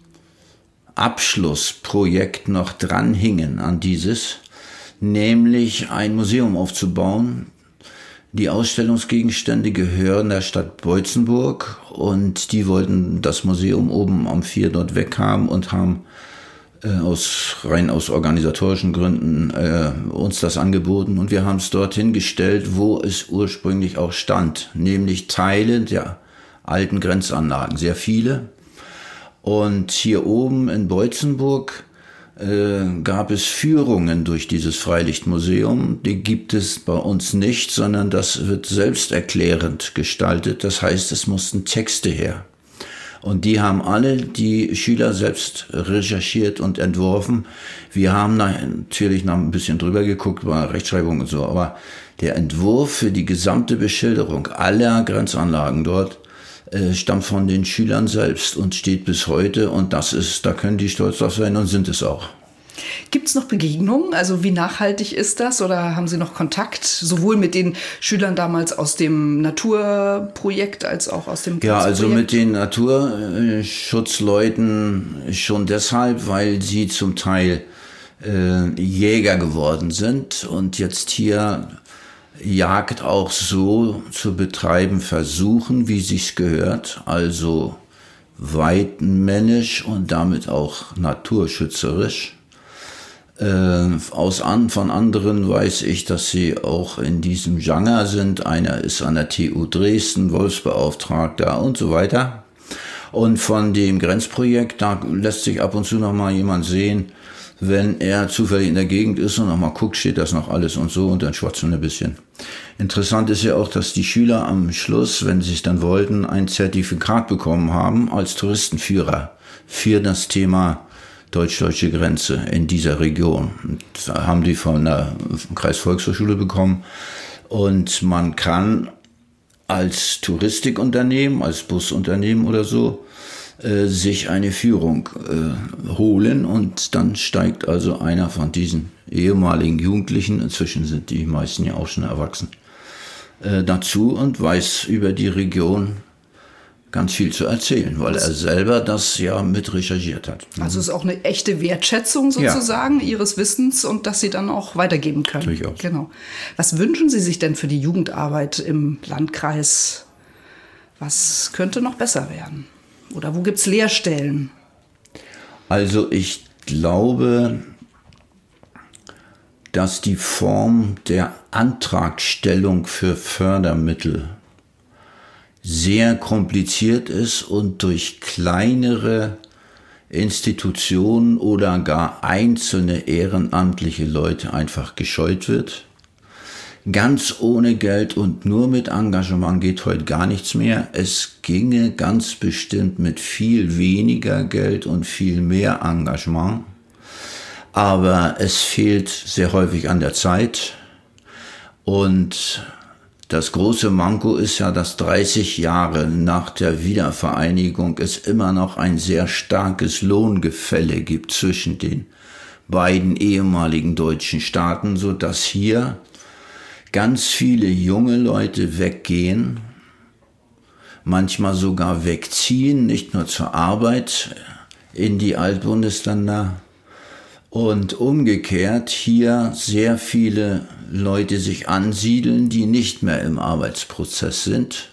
Abschlussprojekt noch dranhingen an dieses, nämlich ein Museum aufzubauen. Die Ausstellungsgegenstände gehören der Stadt Beutzenburg und die wollten das Museum oben am Vier dort weghaben und haben äh, aus, rein aus organisatorischen Gründen äh, uns das angeboten. Und wir haben es dorthin gestellt, wo es ursprünglich auch stand, nämlich Teile der alten Grenzanlagen, sehr viele. Und hier oben in Beutzenburg Äh, gab es Führungen durch dieses Freilichtmuseum. Die gibt es bei uns nicht, sondern das wird selbsterklärend gestaltet. Das heißt, es mussten Texte her. Und die haben alle die Schüler selbst recherchiert und entworfen. Wir haben natürlich noch ein bisschen drüber geguckt, bei Rechtschreibung und so, aber der Entwurf für die gesamte Beschilderung aller Grenzanlagen dort stammt von den Schülern selbst und steht bis heute, und das ist, da können die stolz drauf sein und sind es auch. Gibt es noch Begegnungen? Also wie nachhaltig ist das? Oder haben Sie noch Kontakt, sowohl mit den Schülern damals aus dem Naturprojekt als auch aus dem Ja, also mit den Naturschutzleuten schon deshalb, weil sie zum Teil äh, Jäger geworden sind und jetzt hier Jagd auch so zu betreiben versuchen, wie sich's gehört, also weidmännisch und damit auch naturschützerisch. Äh, aus an, von anderen weiß ich, dass sie auch in diesem Genre sind. Einer ist an der T U Dresden, Wolfsbeauftragter und so weiter. Und von dem Grenzprojekt, da lässt sich ab und zu noch mal jemand sehen, wenn er zufällig in der Gegend ist und noch mal guckt, steht das noch alles und so, und dann schwatzen wir ein bisschen. Interessant ist ja auch, dass die Schüler am Schluss, wenn sie es dann wollten, ein Zertifikat bekommen haben als Touristenführer für das Thema deutsch-deutsche Grenze in dieser Region. Da haben die von der Kreisvolkshochschule bekommen. Und man kann als Touristikunternehmen, als Busunternehmen oder so, äh, sich eine Führung äh, holen. Und dann steigt also einer von diesen ehemaligen Jugendlichen, inzwischen sind die meisten ja auch schon erwachsen, äh, dazu und weiß über die Region ganz viel zu erzählen, weil er selber das ja mit recherchiert hat. Also es ist auch eine echte Wertschätzung sozusagen ja. Ihres Wissens und dass Sie dann auch weitergeben können. Durchaus. Genau. Was wünschen Sie sich denn für die Jugendarbeit im Landkreis? Was könnte noch besser werden? Oder wo gibt es Leerstellen? Also ich glaube, dass die Form der Antragstellung für Fördermittel sehr kompliziert ist und durch kleinere Institutionen oder gar einzelne ehrenamtliche Leute einfach gescheut wird. Ganz ohne Geld und nur mit Engagement geht heute gar nichts mehr. Es ginge ganz bestimmt mit viel weniger Geld und viel mehr Engagement. Aber es fehlt sehr häufig an der Zeit. Und das große Manko ist ja, dass dreißig Jahre nach der Wiedervereinigung es immer noch ein sehr starkes Lohngefälle gibt zwischen den beiden ehemaligen deutschen Staaten, so dass hier ganz viele junge Leute weggehen, manchmal sogar wegziehen, nicht nur zur Arbeit in die Altbundesländer, und umgekehrt hier sehr viele Leute sich ansiedeln, die nicht mehr im Arbeitsprozess sind.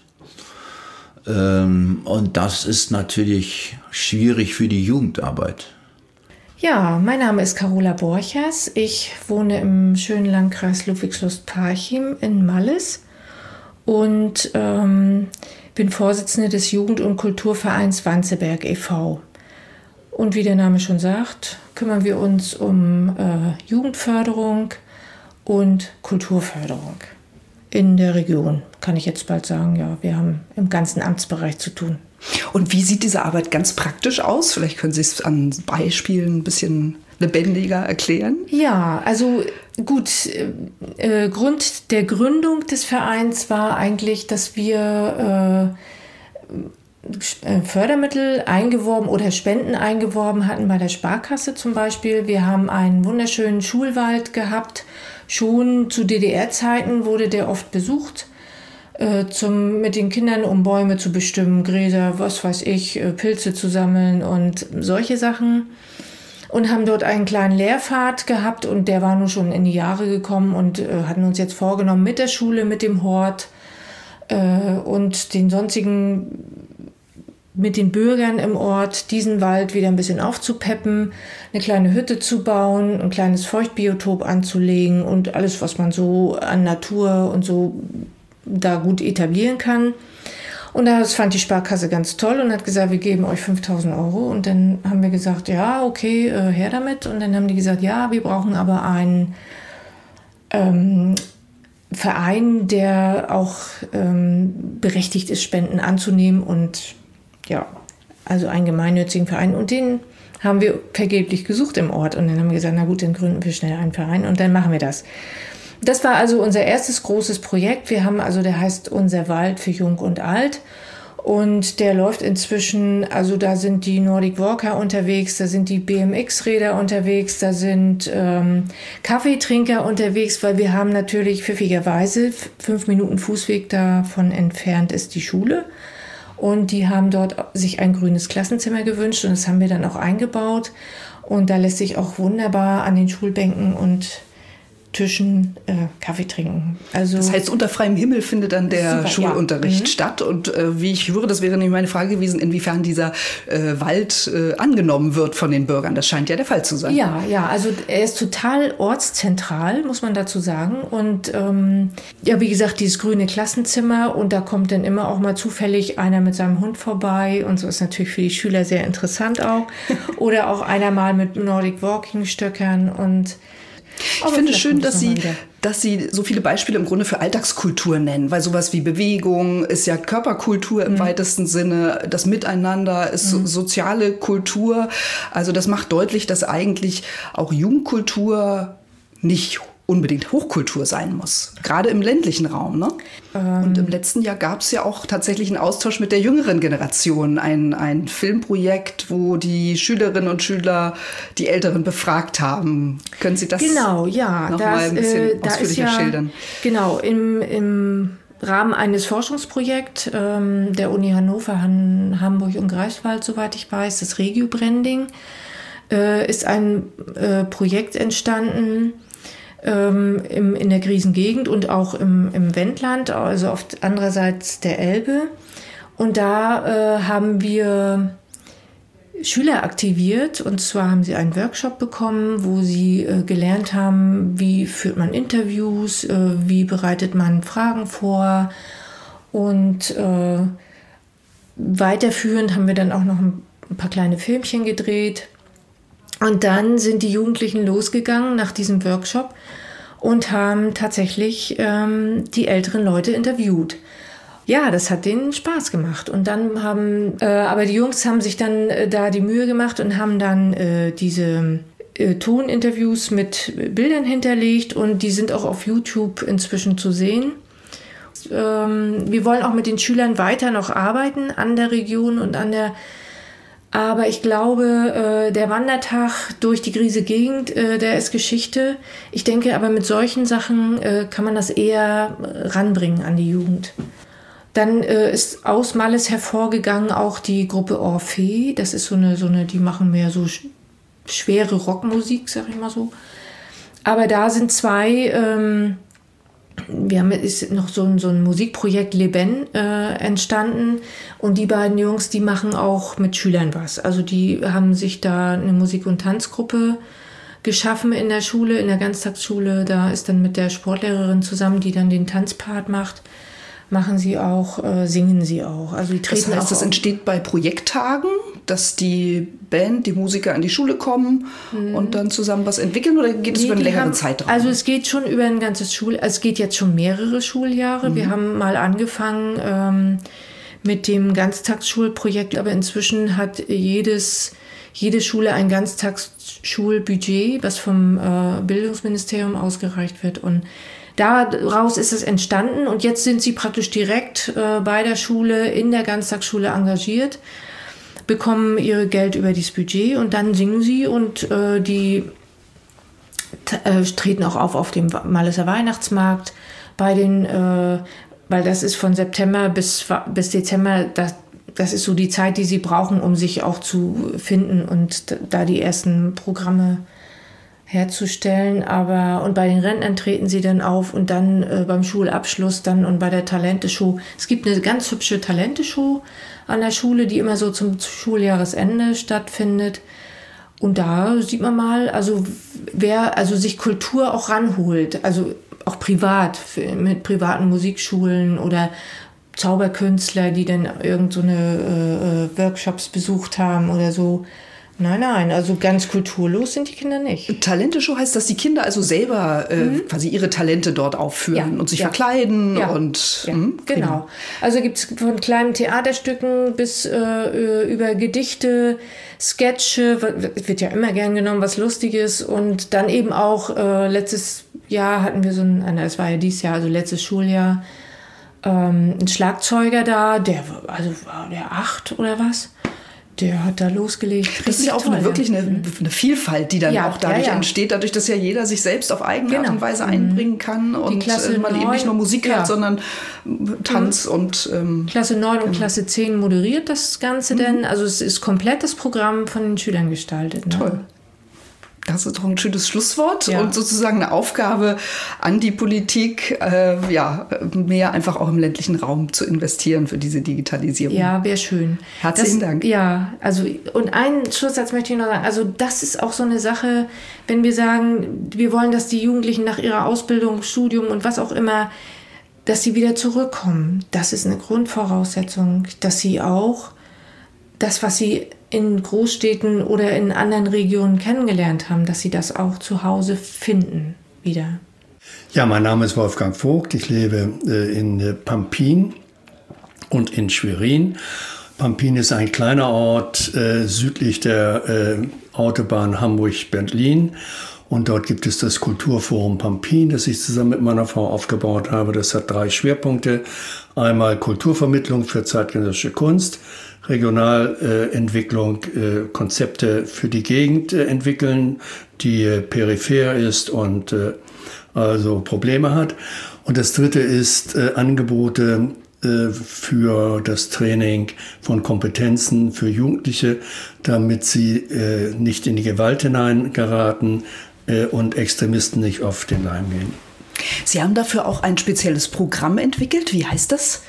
Und das ist natürlich schwierig für die Jugendarbeit. Ja, mein Name ist Carola Borchers. Ich wohne im schönen Landkreis Ludwigslust-Parchim in Malles und ähm, bin Vorsitzende des Jugend- und Kulturvereins Wanzeberg e V Und wie der Name schon sagt, kümmern wir uns um äh, Jugendförderung und Kulturförderung in der Region. Kann ich jetzt bald sagen, ja, wir haben im ganzen Amtsbereich zu tun. Und wie sieht diese Arbeit ganz praktisch aus? Vielleicht können Sie es an Beispielen ein bisschen lebendiger erklären. Ja, also gut, äh, Grund der Gründung des Vereins war eigentlich, dass wir äh, Fördermittel eingeworben oder Spenden eingeworben hatten bei der Sparkasse zum Beispiel. Wir haben einen wunderschönen Schulwald gehabt. Schon zu D D R-Zeiten wurde der oft besucht, äh, zum, mit den Kindern, um Bäume zu bestimmen, Gräser, was weiß ich, äh, Pilze zu sammeln und solche Sachen. Und haben dort einen kleinen Lehrpfad gehabt und der war nun schon in die Jahre gekommen und äh, hatten uns jetzt vorgenommen, mit der Schule, mit dem Hort äh, und den sonstigen, mit den Bürgern im Ort, diesen Wald wieder ein bisschen aufzupeppen, eine kleine Hütte zu bauen, ein kleines Feuchtbiotop anzulegen und alles, was man so an Natur und so da gut etablieren kann. Und das fand die Sparkasse ganz toll und hat gesagt, wir geben euch fünftausend Euro. Und dann haben wir gesagt, ja, okay, äh, her damit. Und dann haben die gesagt, ja, wir brauchen aber einen ähm, Verein, der auch ähm, berechtigt ist, Spenden anzunehmen. Und ja, also einen gemeinnützigen Verein. Und den haben wir vergeblich gesucht im Ort. Und dann haben wir gesagt, na gut, dann gründen wir schnell einen Verein und dann machen wir das. Das war also unser erstes großes Projekt. Wir haben also, der heißt Unser Wald für Jung und Alt. Und der läuft inzwischen, also da sind die Nordic Walker unterwegs, da sind die B M X-Räder unterwegs, da sind ähm, Kaffeetrinker unterwegs, weil wir haben natürlich pfiffigerweise fünf Minuten Fußweg davon entfernt ist die Schule. Und die haben dort sich ein grünes Klassenzimmer gewünscht und das haben wir dann auch eingebaut. Und da lässt sich auch wunderbar an den Schulbänken und Tischen äh, Kaffee trinken. Also das heißt, unter freiem Himmel findet dann der super, Schulunterricht ja. mhm. statt. Und äh, wie ich höre, das wäre nämlich meine Frage gewesen, inwiefern dieser äh, Wald äh, angenommen wird von den Bürgern. Das scheint ja der Fall zu sein. Ja, ja, also er ist total ortszentral, muss man dazu sagen. Und ähm, ja, wie gesagt, dieses grüne Klassenzimmer und da kommt dann immer auch mal zufällig einer mit seinem Hund vorbei und so ist natürlich für die Schüler sehr interessant auch. Oder auch einer mal mit Nordic Walking Stöckern und ich finde es schön, dass Sie, dass Sie so viele Beispiele im Grunde für Alltagskultur nennen, weil sowas wie Bewegung ist ja Körperkultur im mhm. weitesten Sinne, das Miteinander ist mhm. soziale Kultur. Also das macht deutlich, dass eigentlich auch Jugendkultur nicht unbedingt Hochkultur sein muss, gerade im ländlichen Raum. Ne? Ähm. Und im letzten Jahr gab es ja auch tatsächlich einen Austausch mit der jüngeren Generation, ein, ein Filmprojekt, wo die Schülerinnen und Schüler die Älteren befragt haben. Können Sie das genau, ja, noch das, mal ein bisschen äh, ausführlicher ja, schildern? Genau, im, im Rahmen eines Forschungsprojekts ähm, der Uni Hannover, Han, Hamburg und Greifswald, soweit ich weiß, das Regio Branding, äh, ist ein äh, Projekt entstanden, Im, in der Griesengegend und auch im, im Wendland, also auf andererseits der Elbe. Und da äh, haben wir Schüler aktiviert und zwar haben sie einen Workshop bekommen, wo sie äh, gelernt haben, wie führt man Interviews, äh, wie bereitet man Fragen vor und äh, weiterführend haben wir dann auch noch ein, ein paar kleine Filmchen gedreht. Und dann sind die Jugendlichen losgegangen nach diesem Workshop und haben tatsächlich ähm, die älteren Leute interviewt. Ja, das hat denen Spaß gemacht. Und dann haben, äh, aber die Jungs haben sich dann äh, da die Mühe gemacht und haben dann äh, diese äh, Toninterviews mit Bildern hinterlegt und die sind auch auf YouTube inzwischen zu sehen. Ähm, wir wollen auch mit den Schülern weiter noch arbeiten an der Region und an der Aber ich glaube, äh, der Wandertag durch die Griese Gegend, äh, der ist Geschichte. Ich denke aber mit solchen Sachen äh, kann man das eher ranbringen an die Jugend. Dann äh, ist aus Malles hervorgegangen auch die Gruppe Orphée. Das ist so eine, so eine, die machen mehr so sch- schwere Rockmusik, sag ich mal so. Aber da sind zwei, ähm, wir haben ist noch so ein, so ein Musikprojekt Leben äh, entstanden und die beiden Jungs, die machen auch mit Schülern was. Also die haben sich da eine Musik- und Tanzgruppe geschaffen in der Schule, in der Ganztagsschule. Da ist dann mit der Sportlehrerin zusammen, die dann den Tanzpart macht, machen sie auch, äh, singen sie auch. Also die treten das heißt, auch das auf. entsteht bei Projekttagen, dass die Band, die Musiker an die Schule kommen mhm. und dann zusammen was entwickeln oder geht es Nee, über einen die längeren haben, Zeitraum? Also es geht schon über ein ganzes Schul... Es geht jetzt schon mehrere Schuljahre. Mhm. Wir haben mal angefangen ähm, mit dem Ganztagsschulprojekt, aber inzwischen hat jedes, jede Schule ein Ganztagsschulbudget, was vom äh, Bildungsministerium ausgereicht wird und daraus ist es entstanden und jetzt sind sie praktisch direkt äh, bei der Schule, in der Ganztagsschule engagiert, bekommen ihr Geld über dieses Budget und dann singen sie und äh, die t- äh, treten auch auf auf dem Malleser Weihnachtsmarkt bei den, äh, weil das ist von September bis, bis Dezember, das, das ist so die Zeit, die sie brauchen, um sich auch zu finden und d- da die ersten Programme herzustellen, aber und bei den Rentnern treten sie dann auf und dann äh, beim Schulabschluss dann und bei der Talenteshow. Es gibt eine ganz hübsche Talenteshow an der Schule, die immer so zum Schuljahresende stattfindet und da sieht man mal, also wer also sich Kultur auch ranholt, also auch privat mit privaten Musikschulen oder Zauberkünstler, die dann irgend so eine äh, Workshops besucht haben oder so. Nein, nein, also ganz kulturlos sind die Kinder nicht. Talenteshow heißt, dass die Kinder also selber äh, mhm. quasi ihre Talente dort aufführen ja, und sich ja. verkleiden ja. und ja, mh, genau. Also gibt es von kleinen Theaterstücken bis äh, über Gedichte, Sketche, wird ja immer gern genommen, was Lustiges und dann eben auch äh, letztes Jahr hatten wir so ein, es war ja dieses Jahr, also letztes Schuljahr, ähm, ein Schlagzeuger da, der also war der acht oder was? Der hat da losgelegt. Das ist ja auch eine, wirklich eine, eine Vielfalt, die dann ja, auch dadurch ja, ja. entsteht, dadurch, dass ja jeder sich selbst auf eigene genau. Art und Weise einbringen kann und Klasse man neun, eben nicht nur Musik ja. hat, sondern Tanz mhm. und... Ähm, Klasse neun und genau. Klasse zehn moderiert das Ganze mhm. denn. Also es ist komplett das Programm von den Schülern gestaltet. Ne? Toll. Das ist doch ein schönes Schlusswort Ja. und sozusagen eine Aufgabe an die Politik, äh, ja, mehr einfach auch im ländlichen Raum zu investieren für diese Digitalisierung. Ja, wäre schön. Herzlichen das, Dank. Ja, also und einen Schlusssatz möchte ich noch sagen. Also das ist auch so eine Sache, wenn wir sagen, wir wollen, dass die Jugendlichen nach ihrer Ausbildung, Studium und was auch immer, dass sie wieder zurückkommen. Das ist eine Grundvoraussetzung, dass sie auch das, was sie in Großstädten oder in anderen Regionen kennengelernt haben, dass sie das auch zu Hause finden wieder. Ja, mein Name ist Wolfgang Vogt. Ich lebe äh, in äh, Pampin und in Schwerin. Pampin ist ein kleiner Ort äh, südlich der äh, Autobahn Hamburg-Berlin. Und dort gibt es das Kulturforum Pampin, das ich zusammen mit meiner Frau aufgebaut habe. Das hat drei Schwerpunkte. Einmal Kulturvermittlung für zeitgenössische Kunst, Regionalentwicklung, äh, Konzepte für die Gegend äh, entwickeln, die äh, peripher ist und äh, also Probleme hat. Und das dritte ist äh, Angebote äh, für das Training von Kompetenzen für Jugendliche, damit sie äh, nicht in die Gewalt hineingeraten äh, und Extremisten nicht auf den Leim gehen. Sie haben dafür auch ein spezielles Programm entwickelt. Wie heißt das?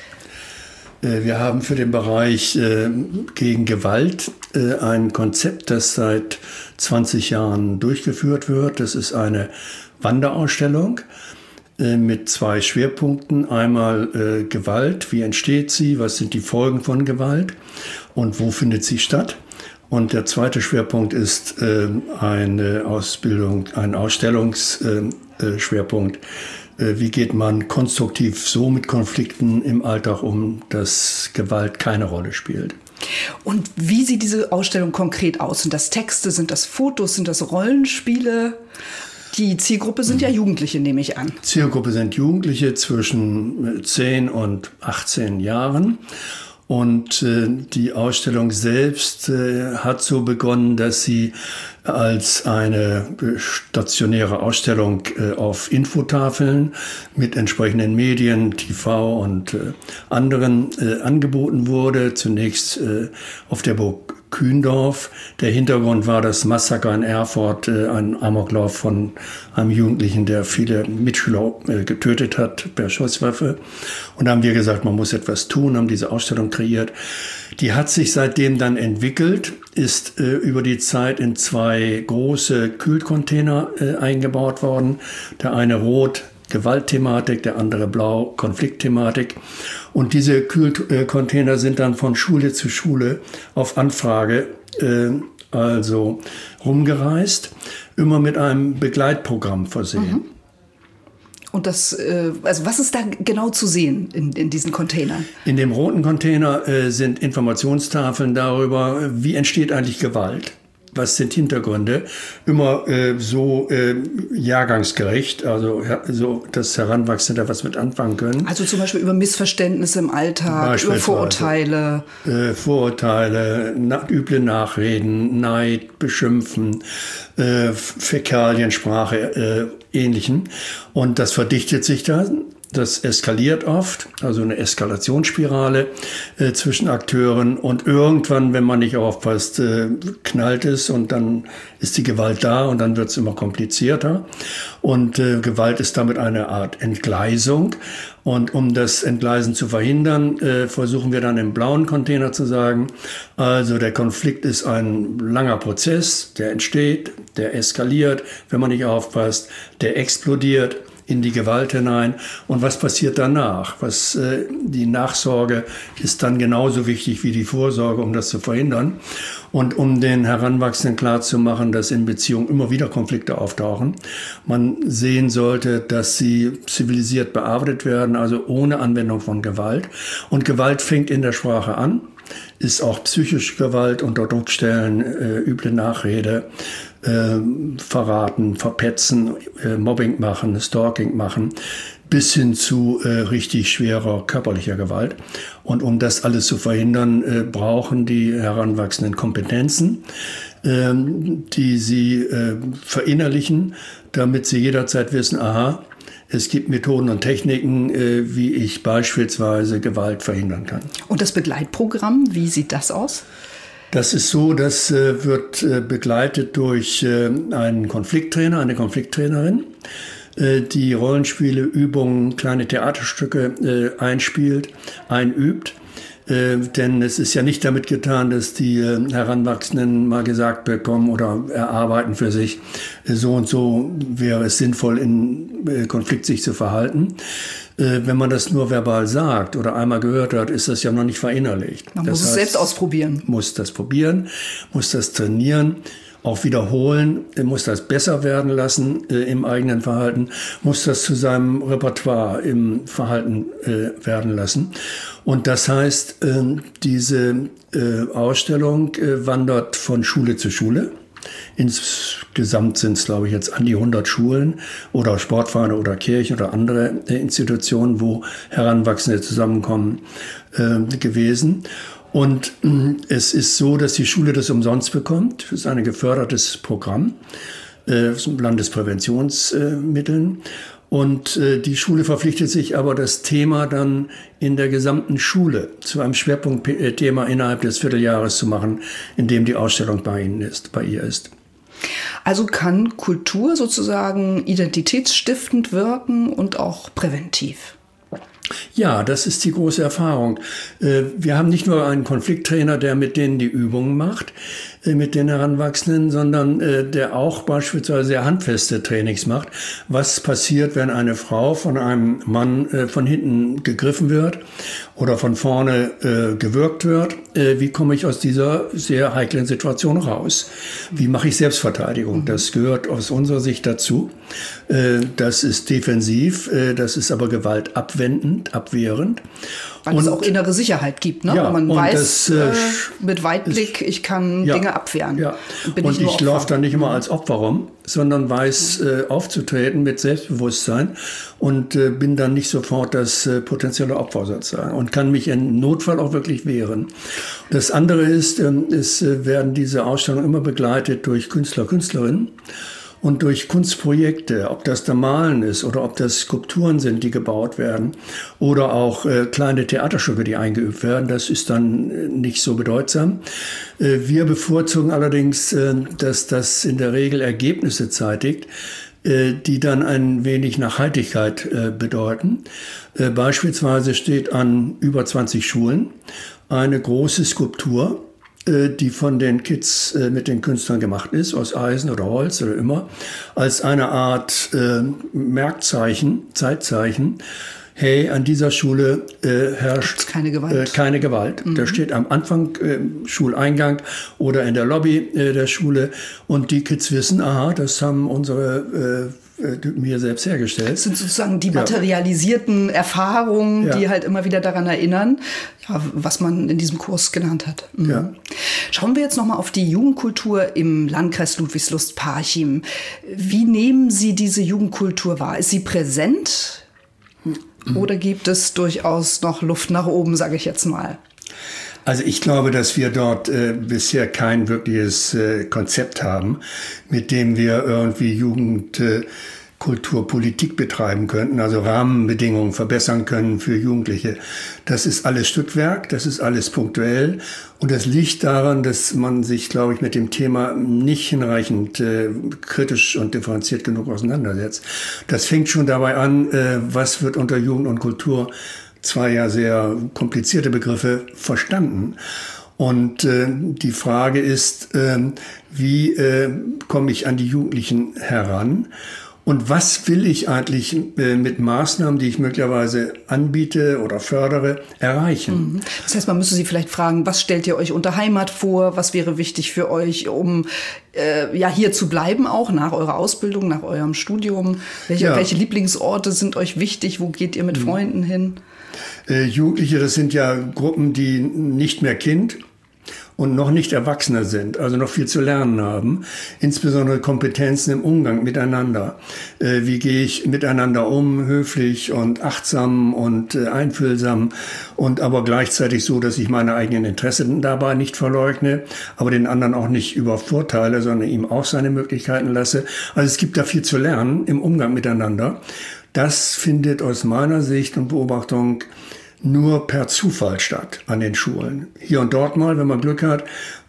Wir haben für den Bereich äh, gegen Gewalt äh, ein Konzept, das seit zwanzig Jahren durchgeführt wird. Das ist eine Wanderausstellung äh, mit zwei Schwerpunkten. Einmal äh, Gewalt, wie entsteht sie, was sind die Folgen von Gewalt und wo findet sie statt. Und der zweite Schwerpunkt ist äh, eine Ausbildung, ein Ausstellungsschwerpunkt. Äh, äh, wie geht man konstruktiv so mit Konflikten im Alltag um, dass Gewalt keine Rolle spielt? Und wie sieht diese Ausstellung konkret aus? Sind das Texte, sind das Fotos, sind das Rollenspiele? Die Zielgruppe sind ja Jugendliche, nehme ich an. Zielgruppe sind Jugendliche zwischen zehn und achtzehn Jahren. Und äh, die Ausstellung selbst äh, hat so begonnen, dass sie als eine stationäre Ausstellung äh, auf Infotafeln mit entsprechenden Medien, T V und äh, anderen äh, angeboten wurde. Zunächst äh, auf der Burg Kühndorf. Der Hintergrund war das Massaker in Erfurt, äh, ein Amoklauf von einem Jugendlichen, der viele Mitschüler äh, getötet hat per Schusswaffe. Und da haben wir gesagt, man muss etwas tun, haben diese Ausstellung kreiert. Die hat sich seitdem dann entwickelt, ist äh, über die Zeit in zwei große Kühlcontainer äh, eingebaut worden. Der eine rot, Gewaltthematik, der andere blau, Konfliktthematik. Und diese Kühlcontainer sind dann von Schule zu Schule auf Anfrage äh, also rumgereist, immer mit einem Begleitprogramm versehen. Mhm. Und das, äh, also was ist da genau zu sehen in, in diesen Containern? In dem roten Container äh, sind Informationstafeln darüber, wie entsteht eigentlich Gewalt. Was sind Hintergründe? Immer äh, so äh, jahrgangsgerecht, also so, dass Heranwachsende da was mit anfangen können. Also zum Beispiel über Missverständnisse im Alltag, über Vorurteile. Äh, Vorurteile, na, üble Nachreden, Neid, Beschimpfen, äh, Fäkaliensprache, äh, Ähnlichen. Und das verdichtet sich dann. Das eskaliert oft, also eine Eskalationsspirale äh, zwischen Akteuren. Und irgendwann, wenn man nicht aufpasst, äh, knallt es und dann ist die Gewalt da und dann wird es immer komplizierter. Und äh, Gewalt ist damit eine Art Entgleisung. Und um das Entgleisen zu verhindern, äh, versuchen wir dann im blauen Container zu sagen, also der Konflikt ist ein langer Prozess, der entsteht, der eskaliert, wenn man nicht aufpasst, der explodiert in die Gewalt hinein. Und was passiert danach? Was, äh, die Nachsorge ist dann genauso wichtig wie die Vorsorge, um das zu verhindern. Und um den Heranwachsenden klarzumachen, dass in Beziehungen immer wieder Konflikte auftauchen, man sehen sollte, dass sie zivilisiert bearbeitet werden, also ohne Anwendung von Gewalt. Und Gewalt fängt in der Sprache an, ist auch psychische Gewalt, unter Druck stellen, äh, üble Nachrede, äh, verraten, verpetzen, äh, Mobbing machen, Stalking machen, bis hin zu äh, richtig schwerer körperlicher Gewalt. Und um das alles zu verhindern, äh, brauchen die Heranwachsenden Kompetenzen, äh, die sie äh, verinnerlichen, damit sie jederzeit wissen, aha, es gibt Methoden und Techniken, äh, wie ich beispielsweise Gewalt verhindern kann. Und das Begleitprogramm, wie sieht das aus? Das ist so, das äh, wird äh, begleitet durch äh, einen Konflikttrainer, eine Konflikttrainerin, äh, die Rollenspiele, Übungen, kleine Theaterstücke äh, einspielt, einübt. Äh, denn es ist ja nicht damit getan, dass die äh, Heranwachsenden mal gesagt bekommen oder erarbeiten für sich, äh, so und so wäre es sinnvoll, in äh, Konflikt sich zu verhalten. Äh, wenn man das nur verbal sagt oder einmal gehört hat, ist das ja noch nicht verinnerlicht. Man das muss heißt, es selbst ausprobieren. Muss das probieren, muss das trainieren, auch wiederholen, muss das besser werden lassen äh, im eigenen Verhalten, muss das zu seinem Repertoire im Verhalten äh, werden lassen. Und das heißt, äh, diese äh, Ausstellung äh, wandert von Schule zu Schule. Insgesamt sind es, glaube ich, jetzt an die hundert Schulen oder Sportvereine oder Kirchen oder andere äh, Institutionen, wo Heranwachsende zusammenkommen, äh, gewesen. Und äh, es ist so, dass die Schule das umsonst bekommt. Das ist ein gefördertes Programm äh, Landespräventionsmitteln. Und äh, die Schule verpflichtet sich aber, das Thema dann in der gesamten Schule zu einem Schwerpunktthema innerhalb des Vierteljahres zu machen, in dem die Ausstellung bei Ihnen ist, bei ihr ist. Also kann Kultur sozusagen identitätsstiftend wirken und auch präventiv? Ja, das ist die große Erfahrung. Wir haben nicht nur einen Konflikttrainer, der mit denen die Übungen macht, mit den Heranwachsenden, sondern der auch beispielsweise sehr handfeste Trainings macht. Was passiert, wenn eine Frau von einem Mann von hinten gegriffen wird oder von vorne gewürgt wird? Wie komme ich aus dieser sehr heiklen Situation raus? Wie mache ich Selbstverteidigung? Das gehört aus unserer Sicht dazu. Das ist defensiv, das ist aber gewaltabwendend, abwehrend. Weil und, es auch innere Sicherheit gibt, ne? Ja, man und weiß das, äh, mit Weitblick, ich kann ja, Dinge abwehren. Ja. Bin und ich, ich laufe da nicht immer als Opfer rum, sondern weiß äh, aufzutreten mit Selbstbewusstsein und äh, bin dann nicht sofort das äh, potenzielle Opfer sozusagen und kann mich im Notfall auch wirklich wehren. Das andere ist, äh, es äh, werden diese Ausstellungen immer begleitet durch Künstler, Künstlerinnen. Und durch Kunstprojekte, ob das da Malen ist oder ob das Skulpturen sind, die gebaut werden oder auch äh, kleine Theaterstücke, die eingeübt werden, das ist dann äh, nicht so bedeutsam. Äh, wir bevorzugen allerdings, äh, dass das in der Regel Ergebnisse zeitigt, äh, die dann ein wenig Nachhaltigkeit äh, bedeuten. Äh, beispielsweise steht an über zwanzig Schulen eine große Skulptur, die von den Kids äh, mit den Künstlern gemacht ist, aus Eisen oder Holz oder immer, als eine Art äh, Merkzeichen, Zeitzeichen. Hey, an dieser Schule äh, herrscht keine Gewalt. Äh, keine Gewalt. Mhm. Da steht am Anfang äh, Schuleingang oder in der Lobby äh, der Schule und die Kids wissen, aha, das haben unsere äh, mir selbst hergestellt. Das sind sozusagen die materialisierten ja. Erfahrungen, die ja. halt immer wieder daran erinnern, ja, was man in diesem Kurs genannt hat. Mhm. Ja. Schauen wir jetzt nochmal auf die Jugendkultur im Landkreis Ludwigslust-Parchim. Wie nehmen Sie diese Jugendkultur wahr? Ist sie präsent mhm. oder gibt es durchaus noch Luft nach oben, sage ich jetzt mal? Also ich glaube, dass wir dort äh, bisher kein wirkliches äh, Konzept haben, mit dem wir irgendwie Jugendkulturpolitik äh, betreiben könnten, also Rahmenbedingungen verbessern können für Jugendliche. Das ist alles Stückwerk, das ist alles punktuell und das liegt daran, dass man sich, glaube ich, mit dem Thema nicht hinreichend äh, kritisch und differenziert genug auseinandersetzt. Das fängt schon dabei an, äh, was wird unter Jugend und Kultur, zwei ja sehr komplizierte Begriffe, verstanden. Und äh, die Frage ist, äh, wie äh, komme ich an die Jugendlichen heran? Und was will ich eigentlich äh, mit Maßnahmen, die ich möglicherweise anbiete oder fördere, erreichen? Das heißt, man müsste Sie vielleicht fragen, was stellt ihr euch unter Heimat vor? Was wäre wichtig für euch, um äh, ja hier zu bleiben, auch nach eurer Ausbildung, nach eurem Studium? Welche, ja. welche Lieblingsorte sind euch wichtig? Wo geht ihr mit mhm. Freunden hin? Äh, Jugendliche, das sind ja Gruppen, die nicht mehr Kind und noch nicht Erwachsene sind, also noch viel zu lernen haben, insbesondere Kompetenzen im Umgang miteinander. Äh, wie gehe ich miteinander um, höflich und achtsam und äh, einfühlsam und aber gleichzeitig so, dass ich meine eigenen Interessen dabei nicht verleugne, aber den anderen auch nicht übervorteile, sondern ihm auch seine Möglichkeiten lasse. Also es gibt da viel zu lernen im Umgang miteinander. Das findet aus meiner Sicht und Beobachtung nur per Zufall statt an den Schulen. Hier und dort mal, wenn man Glück hat,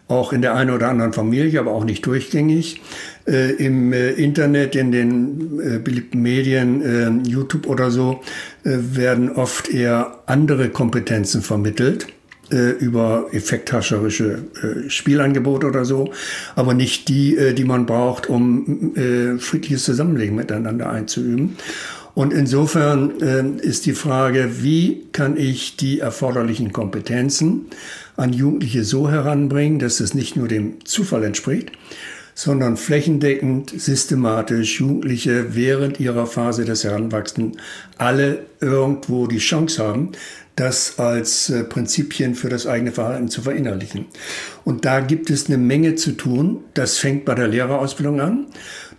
auch in der einen oder anderen Familie, aber auch nicht durchgängig. Äh, Im äh, Internet, in den äh, beliebten Medien, äh, YouTube oder so, äh, werden oft eher andere Kompetenzen vermittelt, äh, über effekthascherische äh, Spielangebote oder so, aber nicht die, äh, die man braucht, um äh, friedliches Zusammenleben miteinander einzuüben. Und insofern äh, ist die Frage, wie kann ich die erforderlichen Kompetenzen an Jugendliche so heranbringen, dass es nicht nur dem Zufall entspricht, sondern flächendeckend, systematisch Jugendliche während ihrer Phase des Heranwachsens alle irgendwo die Chance haben, das als äh, Prinzipien für das eigene Verhalten zu verinnerlichen. Und da gibt es eine Menge zu tun. Das fängt bei der Lehrerausbildung an.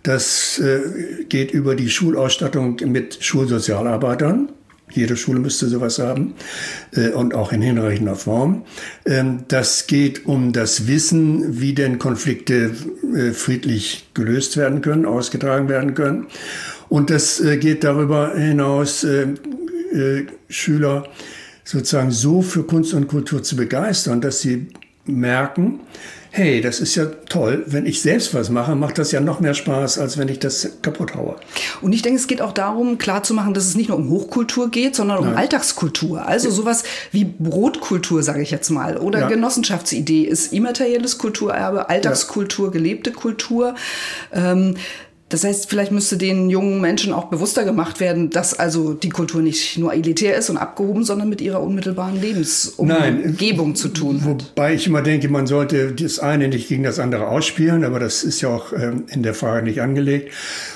Das äh, geht über die Schulausstattung mit Schulsozialarbeitern. Jede Schule müsste sowas haben äh, und auch in hinreichender Form. Ähm, das geht um das Wissen, wie denn Konflikte äh, friedlich gelöst werden können, ausgetragen werden können. Und das äh, geht darüber hinaus, äh, äh, Schüler sozusagen so für Kunst und Kultur zu begeistern, dass sie merken, hey, das ist ja toll, wenn ich selbst was mache, macht das ja noch mehr Spaß, als wenn ich das kaputt haue. Und ich denke, es geht auch darum, klarzumachen, dass es nicht nur um Hochkultur geht, sondern um Nein. Alltagskultur. Also sowas wie Brotkultur, sage ich jetzt mal, oder ja. Genossenschaftsidee ist immaterielles Kulturerbe, Alltagskultur, ja. gelebte Kultur. Ähm, Das heißt, vielleicht müsste den jungen Menschen auch bewusster gemacht werden, dass also die Kultur nicht nur elitär ist und abgehoben, sondern mit ihrer unmittelbaren Lebensumgebung Nein, zu tun hat. Wobei ich immer denke, man sollte das eine nicht gegen das andere ausspielen, aber das ist ja auch ähm, in der Frage nicht angelegt.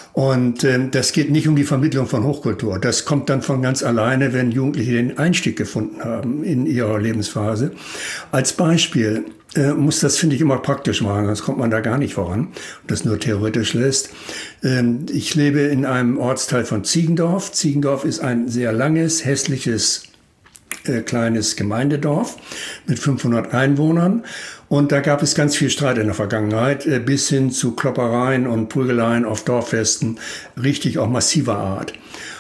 Und ähm, das geht nicht um die Vermittlung von Hochkultur. Das kommt dann von ganz alleine, wenn Jugendliche den Einstieg gefunden haben in ihrer Lebensphase. Als Beispiel äh, muss das, finde ich, immer praktisch machen, sonst kommt man da gar nicht voran und das nur theoretisch lässt. Ähm, ich lebe in einem Ortsteil von Ziegendorf. Ziegendorf ist ein sehr langes, hässliches, äh, kleines Gemeindedorf mit fünfhundert Einwohnern. Und da gab es ganz viel Streit in der Vergangenheit, äh, bis hin zu Kloppereien und Prügeleien auf Dorffesten, richtig auch massiver Art.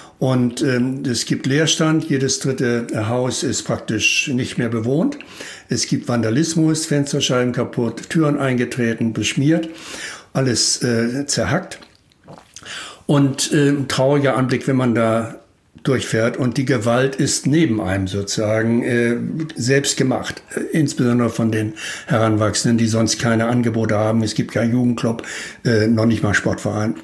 Und ähm, es gibt Leerstand, jedes dritte Haus ist praktisch nicht mehr bewohnt. Es gibt Vandalismus, Fensterscheiben kaputt, Türen eingetreten, beschmiert, alles äh, zerhackt. Und äh, ein trauriger Anblick, wenn man da durchfährt. Und die Gewalt ist neben einem sozusagen äh, selbst gemacht, äh, insbesondere von den Heranwachsenden, die sonst keine Angebote haben. Es gibt keinen Jugendclub, äh, noch nicht mal Sportverein.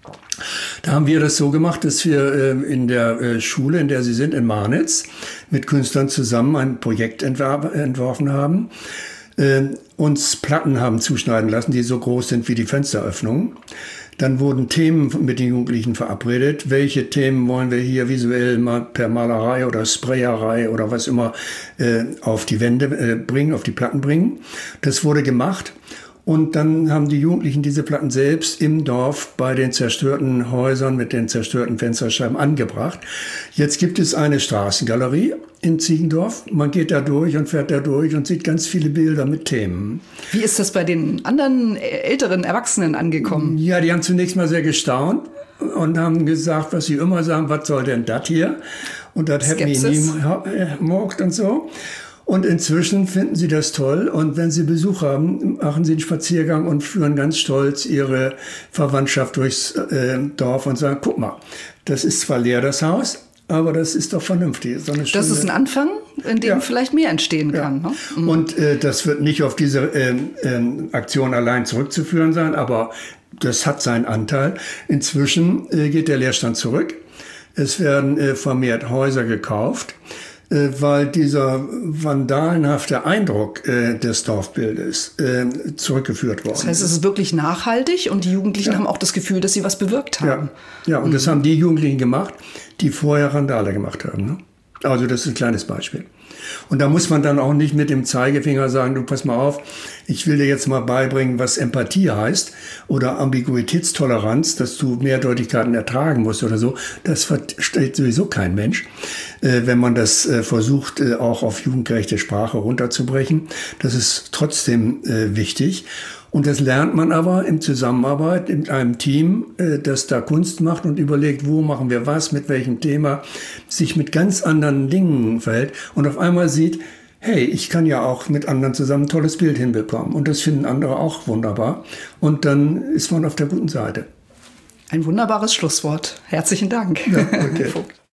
Da haben wir das so gemacht, dass wir äh, in der äh, Schule, in der sie sind, in Marnitz, mit Künstlern zusammen ein Projekt entwer- entworfen haben, äh, uns Platten haben zuschneiden lassen, die so groß sind wie die Fensteröffnungen. Dann wurden Themen mit den Jugendlichen verabredet. Welche Themen wollen wir hier visuell mal per Malerei oder Sprayerei oder was immer äh, auf die Wände äh, bringen, auf die Platten bringen. Das wurde gemacht. Und dann haben die Jugendlichen diese Platten selbst im Dorf bei den zerstörten Häusern mit den zerstörten Fensterscheiben angebracht. Jetzt gibt es eine Straßengalerie in Ziegendorf. Man geht da durch und fährt da durch und sieht ganz viele Bilder mit Themen. Wie ist das bei den anderen älteren Erwachsenen angekommen? Ja, die haben zunächst mal sehr gestaunt und haben gesagt, was sie immer sagen, was soll denn das hier? Und das hätten wir nie gemocht und so. Und inzwischen finden sie das toll. Und wenn sie Besuch haben, machen sie einen Spaziergang und führen ganz stolz ihre Verwandtschaft durchs äh, Dorf und sagen, guck mal, das ist zwar leer, das Haus, aber das ist doch vernünftig. So eine das schöne, ist ein Anfang, in dem ja. vielleicht mehr entstehen ja. kann. Ne? Mhm. Und äh, das wird nicht auf diese äh, äh, Aktion allein zurückzuführen sein, aber das hat seinen Anteil. Inzwischen äh, geht der Leerstand zurück. Es werden äh, vermehrt Häuser gekauft, weil dieser vandalenhafte Eindruck äh, des Dorfbildes äh, zurückgeführt worden ist. Das heißt, es ist wirklich nachhaltig und die Jugendlichen ja. haben auch das Gefühl, dass sie was bewirkt haben. Ja, ja und mhm. das haben die Jugendlichen gemacht, die vorher Randale gemacht haben. Ne? Also das ist ein kleines Beispiel. Und da muss man dann auch nicht mit dem Zeigefinger sagen, du pass mal auf, ich will dir jetzt mal beibringen, was Empathie heißt oder Ambiguitätstoleranz, dass du Mehrdeutigkeiten ertragen musst oder so. Das versteht sowieso kein Mensch, äh, wenn man das äh, versucht, äh, auch auf jugendgerechte Sprache runterzubrechen. Das ist trotzdem äh, wichtig. Und das lernt man aber in Zusammenarbeit mit einem Team, äh, das da Kunst macht und überlegt, wo machen wir was, mit welchem Thema, sich mit ganz anderen Dingen verhält und auf einmal sieht, hey, ich kann ja auch mit anderen zusammen ein tolles Bild hinbekommen. Und das finden andere auch wunderbar. Und dann ist man auf der guten Seite. Ein wunderbares Schlusswort. Herzlichen Dank. Ja, okay.